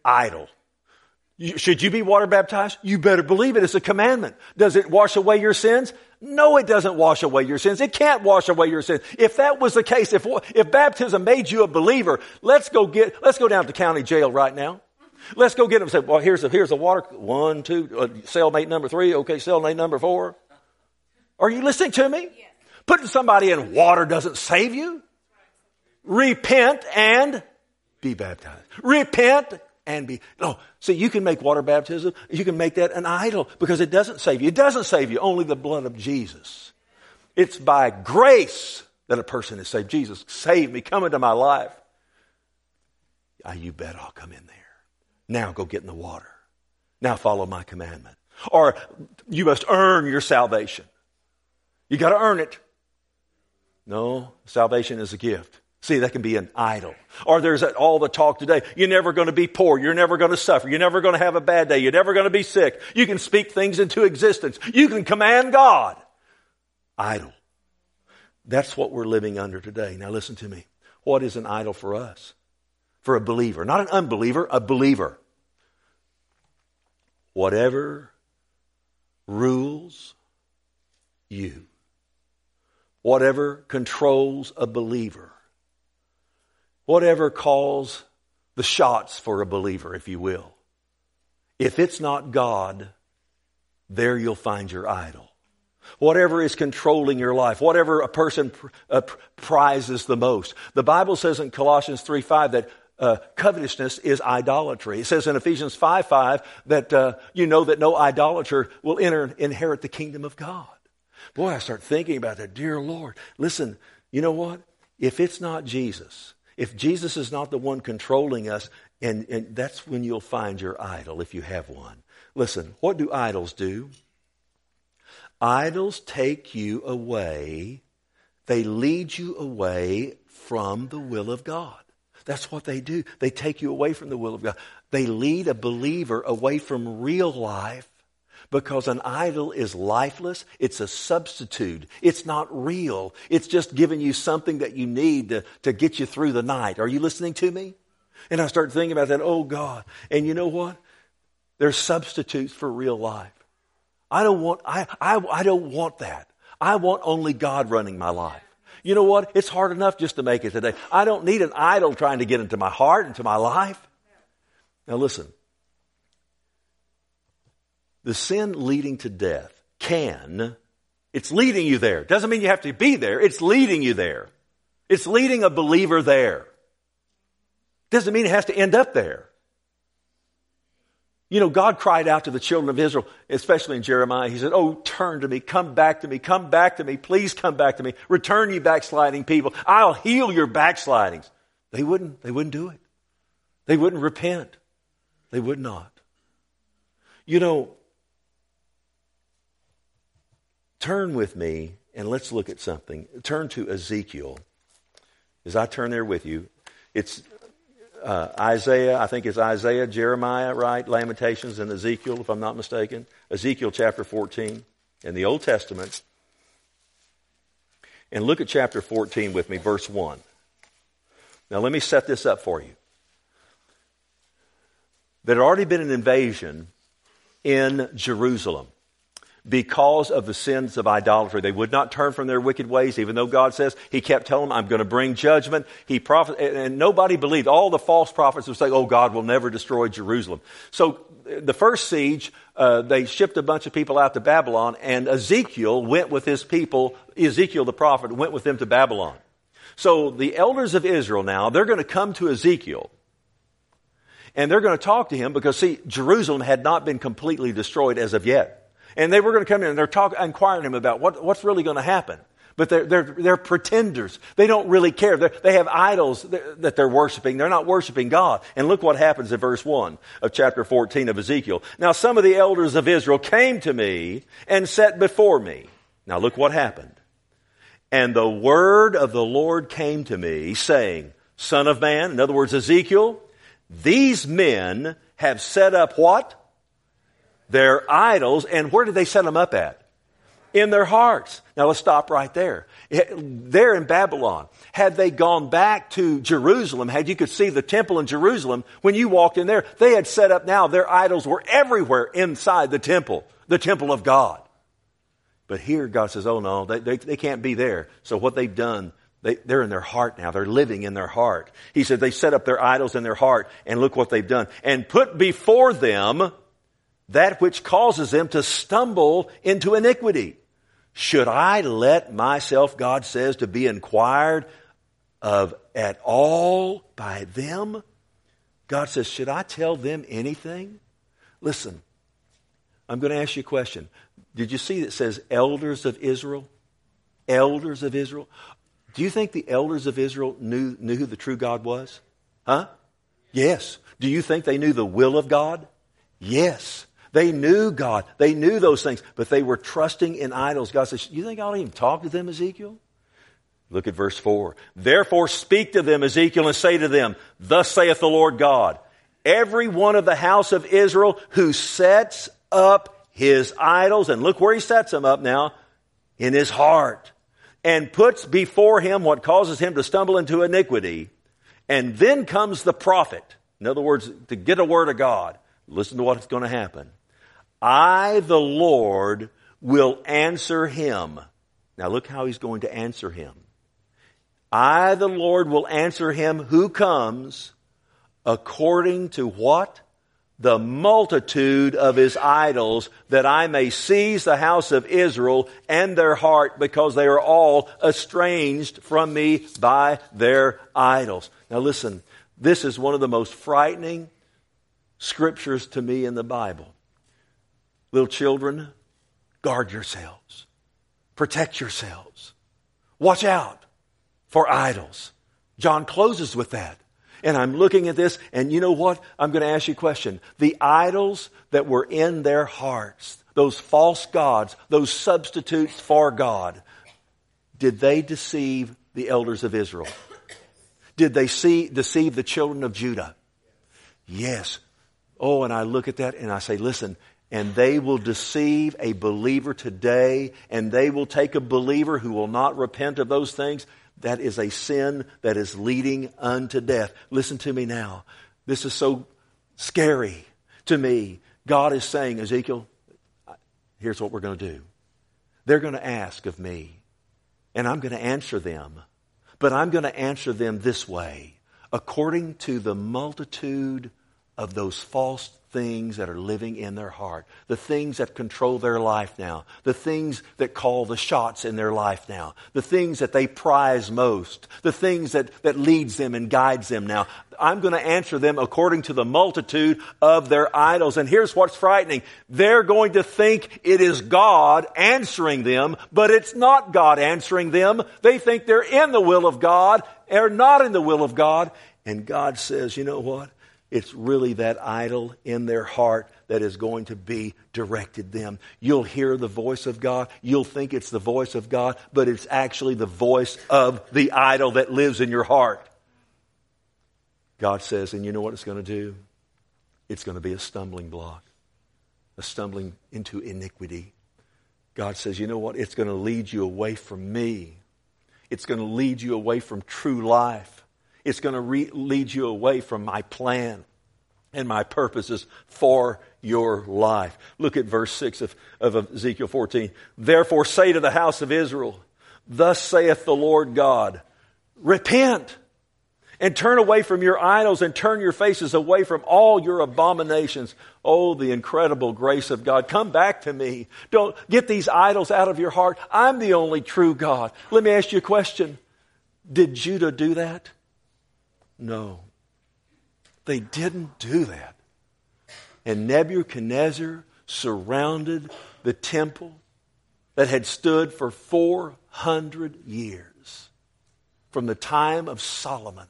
idle. You, should you be water baptized? You better believe it. It's a commandment. Does it wash away your sins? No, it doesn't wash away your sins. It can't wash away your sins. If that was the case, if, if baptism made you a believer, let's go get, let's go down to county jail right now. Let's go get them and say, well, here's a, here's a water, one, two, uh, cellmate number three. Okay, cellmate number four. Are you listening to me? Yes. Putting somebody in water doesn't save you. Repent and be baptized. Repent and be, no, see, you can make water baptism, you can make that an idol because it doesn't save you. It doesn't save you, only the blood of Jesus. It's by grace that a person is saved. Jesus, save me, come into my life. Ah, you bet I'll come in there. Now go get in the water. Now follow my commandment. Or you must earn your salvation. You got to earn it. No, salvation is a gift. See, that can be an idol. Or there's all the talk today. You're never going to be poor. You're never going to suffer. You're never going to have a bad day. You're never going to be sick. You can speak things into existence. You can command God. Idol. That's what we're living under today. Now listen to me. What is an idol for us? For a believer. Not an unbeliever, a believer. Whatever rules you. Whatever controls a believer. Whatever calls the shots for a believer, if you will. If it's not God, there you'll find your idol. Whatever is controlling your life, whatever a person uh, prizes the most. The Bible says in Colossians three five that uh, covetousness is idolatry. It says in Ephesians five five that uh, you know that no idolater will enter inherit the kingdom of God. Boy, I start thinking about that. Dear Lord, listen, you know what? If it's not Jesus, if Jesus is not the one controlling us, and, and that's when you'll find your idol, if you have one. Listen, what do idols do? Idols take you away. They lead you away from the will of God. That's what they do. They take you away from the will of God. They lead a believer away from real life because an idol is lifeless. It's a substitute. It's not real. It's just giving you something that you need to, to get you through the night. Are you listening to me? And I start thinking about that. Oh, God. And you know what? There's substitutes for real life. I don't want, I, I, I don't want that. I want only God running my life. You know what? It's hard enough just to make it today. I don't need an idol trying to get into my heart, into my life. Now listen. The sin leading to death can, it's leading you there. Doesn't mean you have to be there. It's leading you there. It's leading a believer there. Doesn't mean it has to end up there. You know, God cried out to the children of Israel, especially in Jeremiah. He said, oh, turn to me, come back to me, come back to me, please come back to me. Return, you backsliding people. I'll heal your backslidings. They wouldn't, they wouldn't do it. They wouldn't repent. They would not. You know, turn with me and let's look at something. Turn to Ezekiel. As I turn there with you, it's Uh, Isaiah, I think it's Isaiah, Jeremiah, right? Lamentations and Ezekiel, if I'm not mistaken. Ezekiel chapter fourteen in the Old Testament. And look at chapter fourteen with me, verse one. Now let me set this up for you. There had already been an invasion in Jerusalem because of the sins of idolatry. They would not turn from their wicked ways, even though God says, He kept telling them, I'm going to bring judgment. He prophet, and nobody believed. All the false prophets would say, oh, God will never destroy Jerusalem. So the first siege, uh, they shipped a bunch of people out to Babylon, and Ezekiel went with his people, Ezekiel the prophet went with them to Babylon. So the elders of Israel now, they're going to come to Ezekiel, and they're going to talk to him because, see, Jerusalem had not been completely destroyed as of yet. And they were going to come in and they're talking, inquiring him about what, what's really going to happen. But they're, they're, they're pretenders. They don't really care. They're, they have idols that they're worshiping. They're not worshiping God. And look what happens in verse one of chapter fourteen of Ezekiel. Now some of the elders of Israel came to me and sat before me. Now look what happened. And the word of the Lord came to me saying, Son of man, in other words, Ezekiel, these men have set up what? Their idols. And where did they set them up at? in their hearts. Now let's stop right there. There in Babylon, had they gone back to Jerusalem, had you could see the temple in Jerusalem, when you walked in there, they had set up now, their idols were everywhere inside the temple, the temple of God. But here God says, oh no, they, they, they can't be there. So what they've done, they, they're in their heart now. They're living in their heart. He said they set up their idols in their heart, and look what they've done. And put before them that which causes them to stumble into iniquity. Should I let myself, God says, to be inquired of at all by them? God says, should I tell them anything? Listen, I'm going to ask you a question. Did you see that it says elders of Israel? Elders of Israel. Do you think the elders of Israel knew, knew who the true God was? Huh? Yes. Do you think they knew the will of God? Yes. They knew God. They knew those things, but they were trusting in idols. God says, you think I'll even talk to them, Ezekiel? Look at verse four. Therefore speak to them, Ezekiel, and say to them, thus saith the Lord God, every one of the house of Israel who sets up his idols, and look where he sets them up now, in his heart, and puts before him what causes him to stumble into iniquity, and then comes the prophet. In other words, to get a word of God. Listen to what's going to happen. I, the Lord, will answer him. Now look how he's going to answer him. I, the Lord, will answer him who comes according to what? The multitude of his idols, that I may seize the house of Israel and their heart, because they are all estranged from me by their idols. Now listen, this is one of the most frightening scriptures to me in the Bible. Little children, guard yourselves. Protect yourselves. Watch out for idols. John closes with that. And I'm looking at this, and you know what? I'm going to ask you a question. The idols that were in their hearts, those false gods, those substitutes for God, did they deceive the elders of Israel? Did they see, deceive the children of Judah? Yes. Oh, and I look at that and I say, listen, and they will deceive a believer today, and they will take a believer who will not repent of those things. That is a sin that is leading unto death. Listen to me now. This is so scary to me. God is saying, Ezekiel, here's what we're going to do. They're going to ask of me, and I'm going to answer them. But I'm going to answer them this way, according to the multitude of those false things that are living in their heart, the things that control their life now, the things that call the shots in their life now, the things that they prize most, the things that, that leads them and guides them now. I'm going to answer them according to the multitude of their idols. And here's what's frightening. They're going to think it is God answering them, but it's not God answering them. They think they're in the will of God, or not in the will of God. And God says, you know what? It's really that idol in their heart that is going to be directed them. You'll hear the voice of God. You'll think it's the voice of God, but it's actually the voice of the idol that lives in your heart. God says, and you know what it's going to do? It's going to be a stumbling block, a stumbling into iniquity. God says, you know what? It's going to lead you away from me. It's going to lead you away from true life. It's going to re- lead you away from my plan and my purposes for your life. Look at verse six of, of Ezekiel fourteen. Therefore say to the house of Israel, thus saith the Lord God, repent and turn away from your idols and turn your faces away from all your abominations. Oh, the incredible grace of God. Come back to me. Don't get these idols out of your heart. I'm the only true God. Let me ask you a question. Did Judah do that? No, they didn't do that. And Nebuchadnezzar surrounded the temple that had stood for four hundred years from the time of Solomon.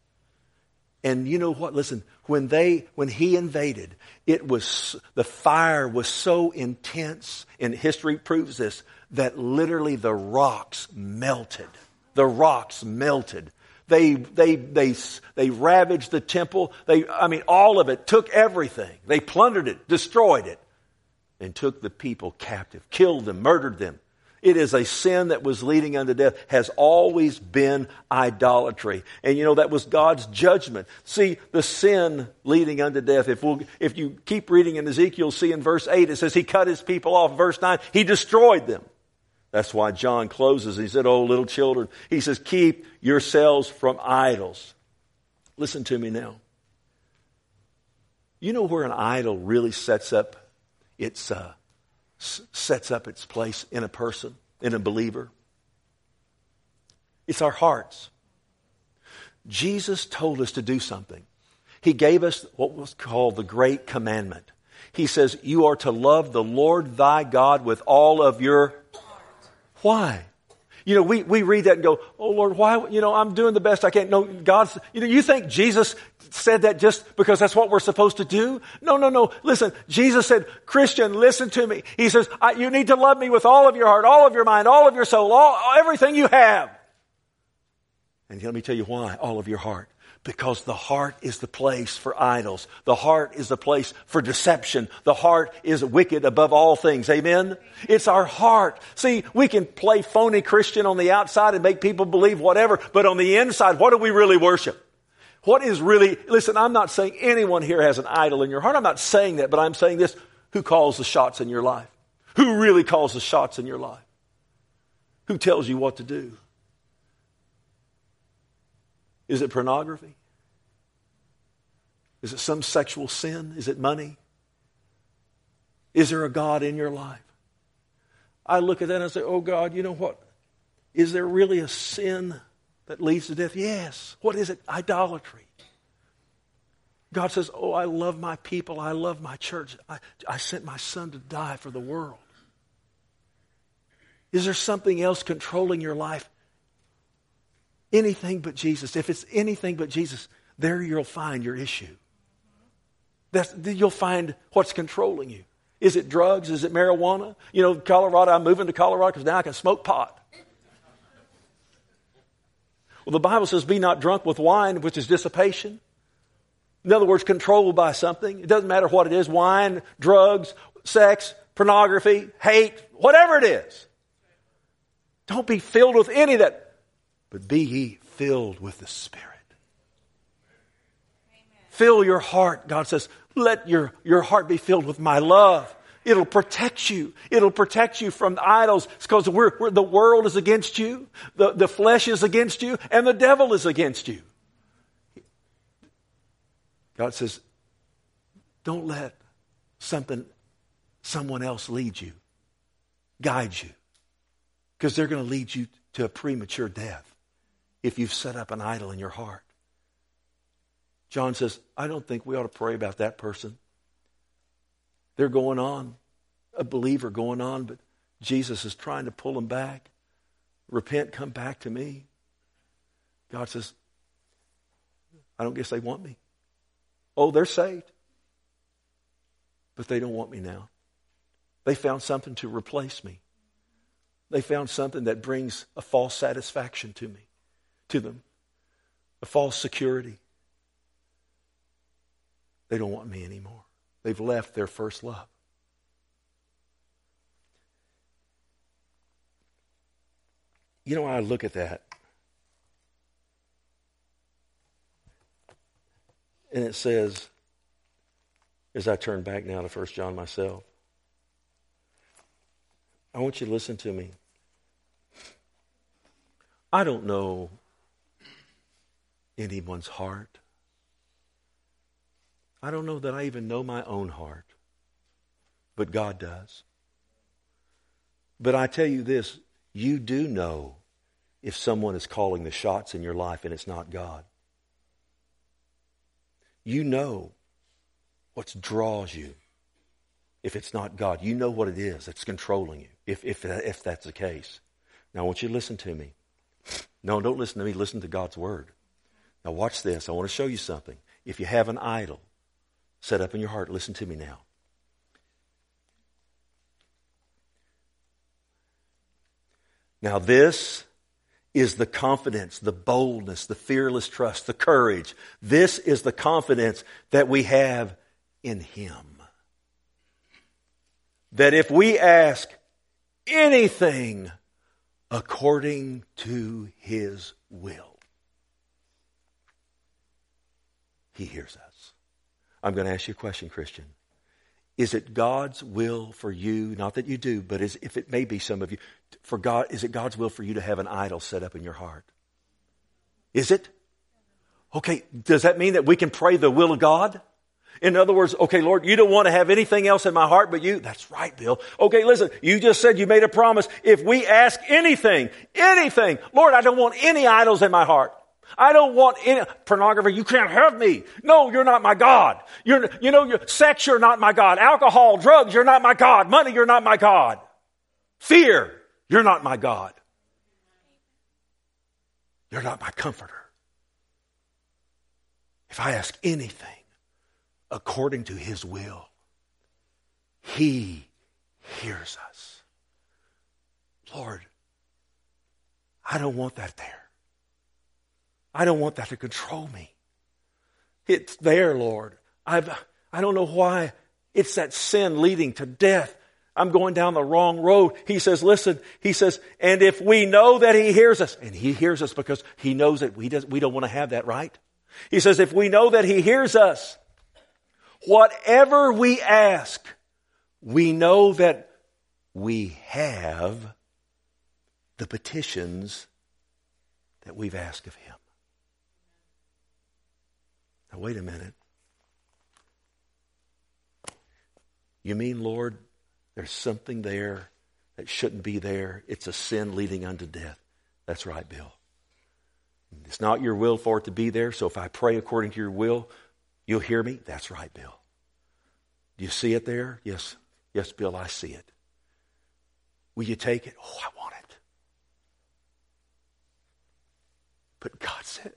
And you know what? Listen, when they, when he invaded, it was, the fire was so intense, and history proves this, that literally the rocks melted. The rocks melted. They, they, they, they ravaged the temple. They, I mean, all of it, took everything. They plundered it, destroyed it, and took the people captive, killed them, murdered them. It is a sin that was leading unto death, has always been idolatry. And you know, that was God's judgment. See, the sin leading unto death, if we'll, if you keep reading in Ezekiel, see in verse eight, it says he cut his people off. Verse nine, he destroyed them. That's why John closes. He said, oh, little children, he says, keep yourselves from idols. Listen to me now. You know where an idol really sets up its uh, sets up its place in a person, in a believer? It's our hearts. Jesus told us to do something. He gave us what was called the Great Commandment. He says, you are to love the Lord thy God with all of your heart. Why? You know, we, we read that and go, oh Lord, why, you know, I'm doing the best I can. No, God's, you know, you think Jesus said that just because that's what we're supposed to do? No, no, no. Listen, Jesus said, Christian, listen to me. He says, I, you need to love me with all of your heart, all of your mind, all of your soul, all, everything you have. And let me tell you why, all of your heart. Because the heart is the place for idols. The heart is the place for deception. The heart is wicked above all things. Amen? It's our heart. See, we can play phony Christian on the outside and make people believe whatever, but on the inside, what do we really worship? What is really, listen, I'm not saying anyone here has an idol in your heart. I'm not saying that, but I'm saying this. Who calls the shots in your life? Who really calls the shots in your life? Who tells you what to do? Is it pornography? Is it some sexual sin? Is it money? Is there a God in your life? I look at that and I say, oh God, you know what? Is there really a sin that leads to death? Yes. What is it? Idolatry. God says, oh, I love my people. I love my church. I, I sent my son to die for the world. Is there something else controlling your life? Anything but Jesus. If it's anything but Jesus, there you'll find your issue. That's, you'll find what's controlling you. Is it drugs? Is it marijuana? You know, Colorado, I'm moving to Colorado because now I can smoke pot. Well, the Bible says, be not drunk with wine, which is dissipation. In other words, controlled by something. It doesn't matter what it is. Wine, drugs, sex, pornography, hate, whatever it is. Don't be filled with any of that. But be ye filled with the Spirit. Amen. Fill your heart. God says, let your, your heart be filled with my love. It'll protect you. It'll protect you from idols. It's because we're, we're, the world is against you. The, the flesh is against you. And the devil is against you. God says, don't let something, someone else lead you, guide you. Because they're going to lead you to a premature death if you've set up an idol in your heart. John says, I don't think we ought to pray about that person. They're going on, a believer going on, but Jesus is trying to pull them back. Repent, come back to me. God says, I don't guess they want me. Oh, they're saved. But they don't want me now. They found something to replace me. They found something that brings a false satisfaction to me, to them, a false security. They don't want me anymore. They've left their first love. You know, I look at that, and it says, as I turn back now to First John myself, I want you to listen to me. I don't know anyone's heart. I don't know that I even know my own heart. But God does. But I tell you this, you do know if someone is calling the shots in your life and it's not God. You know what draws you. If it's not God, you know what it is that's controlling you, if, if, if that's the case. Now I want you to listen to me. No, don't listen to me. Listen to God's Word. Now watch this. I want to show you something. If you have an idol set up in your heart, listen to me now. Now this is the confidence, the boldness, the fearless trust, the courage. This is the confidence that we have in Him. That if we ask anything according to His will, He hears us. I'm going to ask you a question, Christian. Is it God's will for you, not that you do, but is, if it may be some of you, for God, is it God's will for you to have an idol set up in your heart? Is it? Okay, does that mean that we can pray the will of God? In other words, okay, Lord, you don't want to have anything else in my heart but you? That's right, Bill. Okay, listen, you just said you made a promise. If we ask anything, anything, Lord, I don't want any idols in my heart. I don't want any pornography. You can't have me. No, you're not my God. You're, you know, you're, sex, you're not my God. Alcohol, drugs, you're not my God. Money, you're not my God. Fear, you're not my God. You're not my comforter. If I ask anything according to His will, He hears us. Lord, I don't want that there. I don't want that to control me. It's there, Lord. I've, I don't know why. It's that sin leading to death. I'm going down the wrong road. He says, listen, he says, and if we know that He hears us, and He hears us because He knows that we, does, we don't want to have that, right? He says, if we know that He hears us, whatever we ask, we know that we have the petitions that we've asked of Him. Now, wait a minute. You mean, Lord, there's something there that shouldn't be there? It's a sin leading unto death. That's right, Bill. It's not your will for it to be there, so if I pray according to your will, you'll hear me? That's right, Bill. Do you see it there? Yes. Yes, Bill, I see it. Will you take it? Oh, I want it. But God says,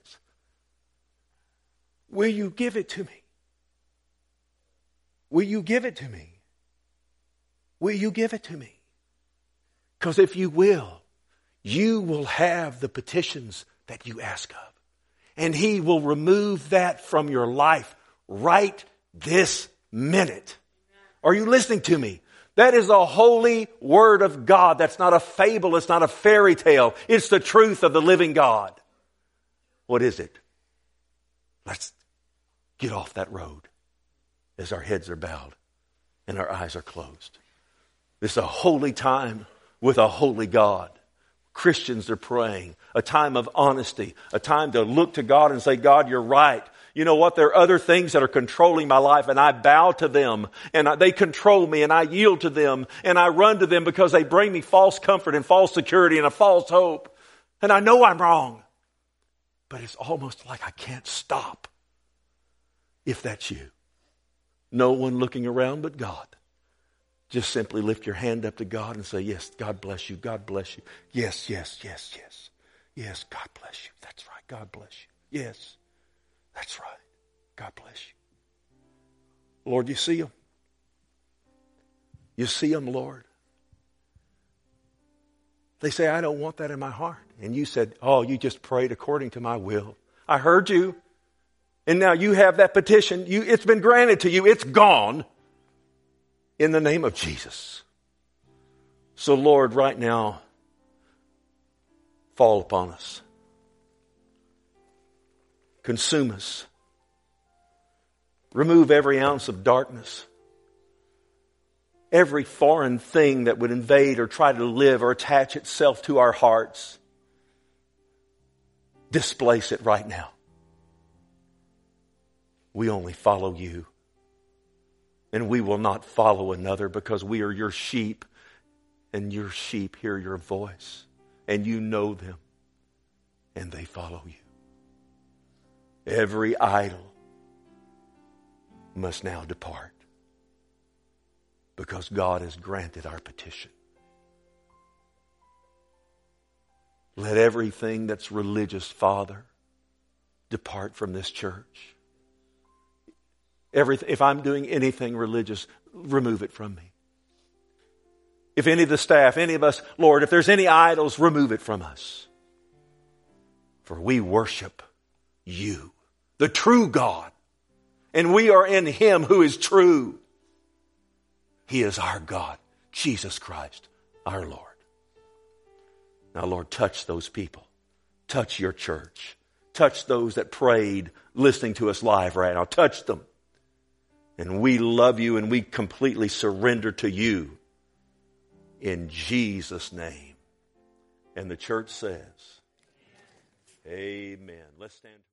will you give it to me? Will you give it to me? Will you give it to me? Because if you will, you will have the petitions that you ask of. And He will remove that from your life right this minute. Are you listening to me? That is the holy word of God. That's not a fable. It's not a fairy tale. It's the truth of the living God. What is it? Let's get off that road as our heads are bowed and our eyes are closed. This is a holy time with a holy God. Christians are praying, a time of honesty, a time to look to God and say, God, you're right. You know what? There are other things that are controlling my life, and I bow to them, and I, they control me, and I yield to them, and I run to them because they bring me false comfort and false security and a false hope. And I know I'm wrong, but it's almost like I can't stop. If that's you, no one looking around but God. Just simply lift your hand up to God and say, yes, God bless you. God bless you. Yes, yes, yes, yes. Yes, God bless you. That's right. God bless you. Yes, that's right. God bless you. Lord, you see them? You see them, Lord? They say, I don't want that in my heart. And you said, oh, you just prayed according to my will. I heard you. And now you have that petition. You, it's been granted to you. It's gone. In the name of Jesus. So Lord, right now, fall upon us. Consume us. Remove every ounce of darkness. Every foreign thing that would invade or try to live or attach itself to our hearts. Displace it right now. We only follow you. And we will not follow another because we are your sheep. And your sheep hear your voice. And you know them. And they follow you. Every idol must now depart. Because God has granted our petition. Let everything that's religious, Father, depart from this church. Everything, if I'm doing anything religious, remove it from me. If any of the staff, any of us, Lord, if there's any idols, remove it from us. For we worship you, the true God. And we are in Him who is true. He is our God, Jesus Christ, our Lord. Now, Lord, touch those people. Touch your church. Touch those that prayed listening to us live right now. Touch them. And we love you and we completely surrender to you in Jesus' name. And the church says, amen. Let's stand.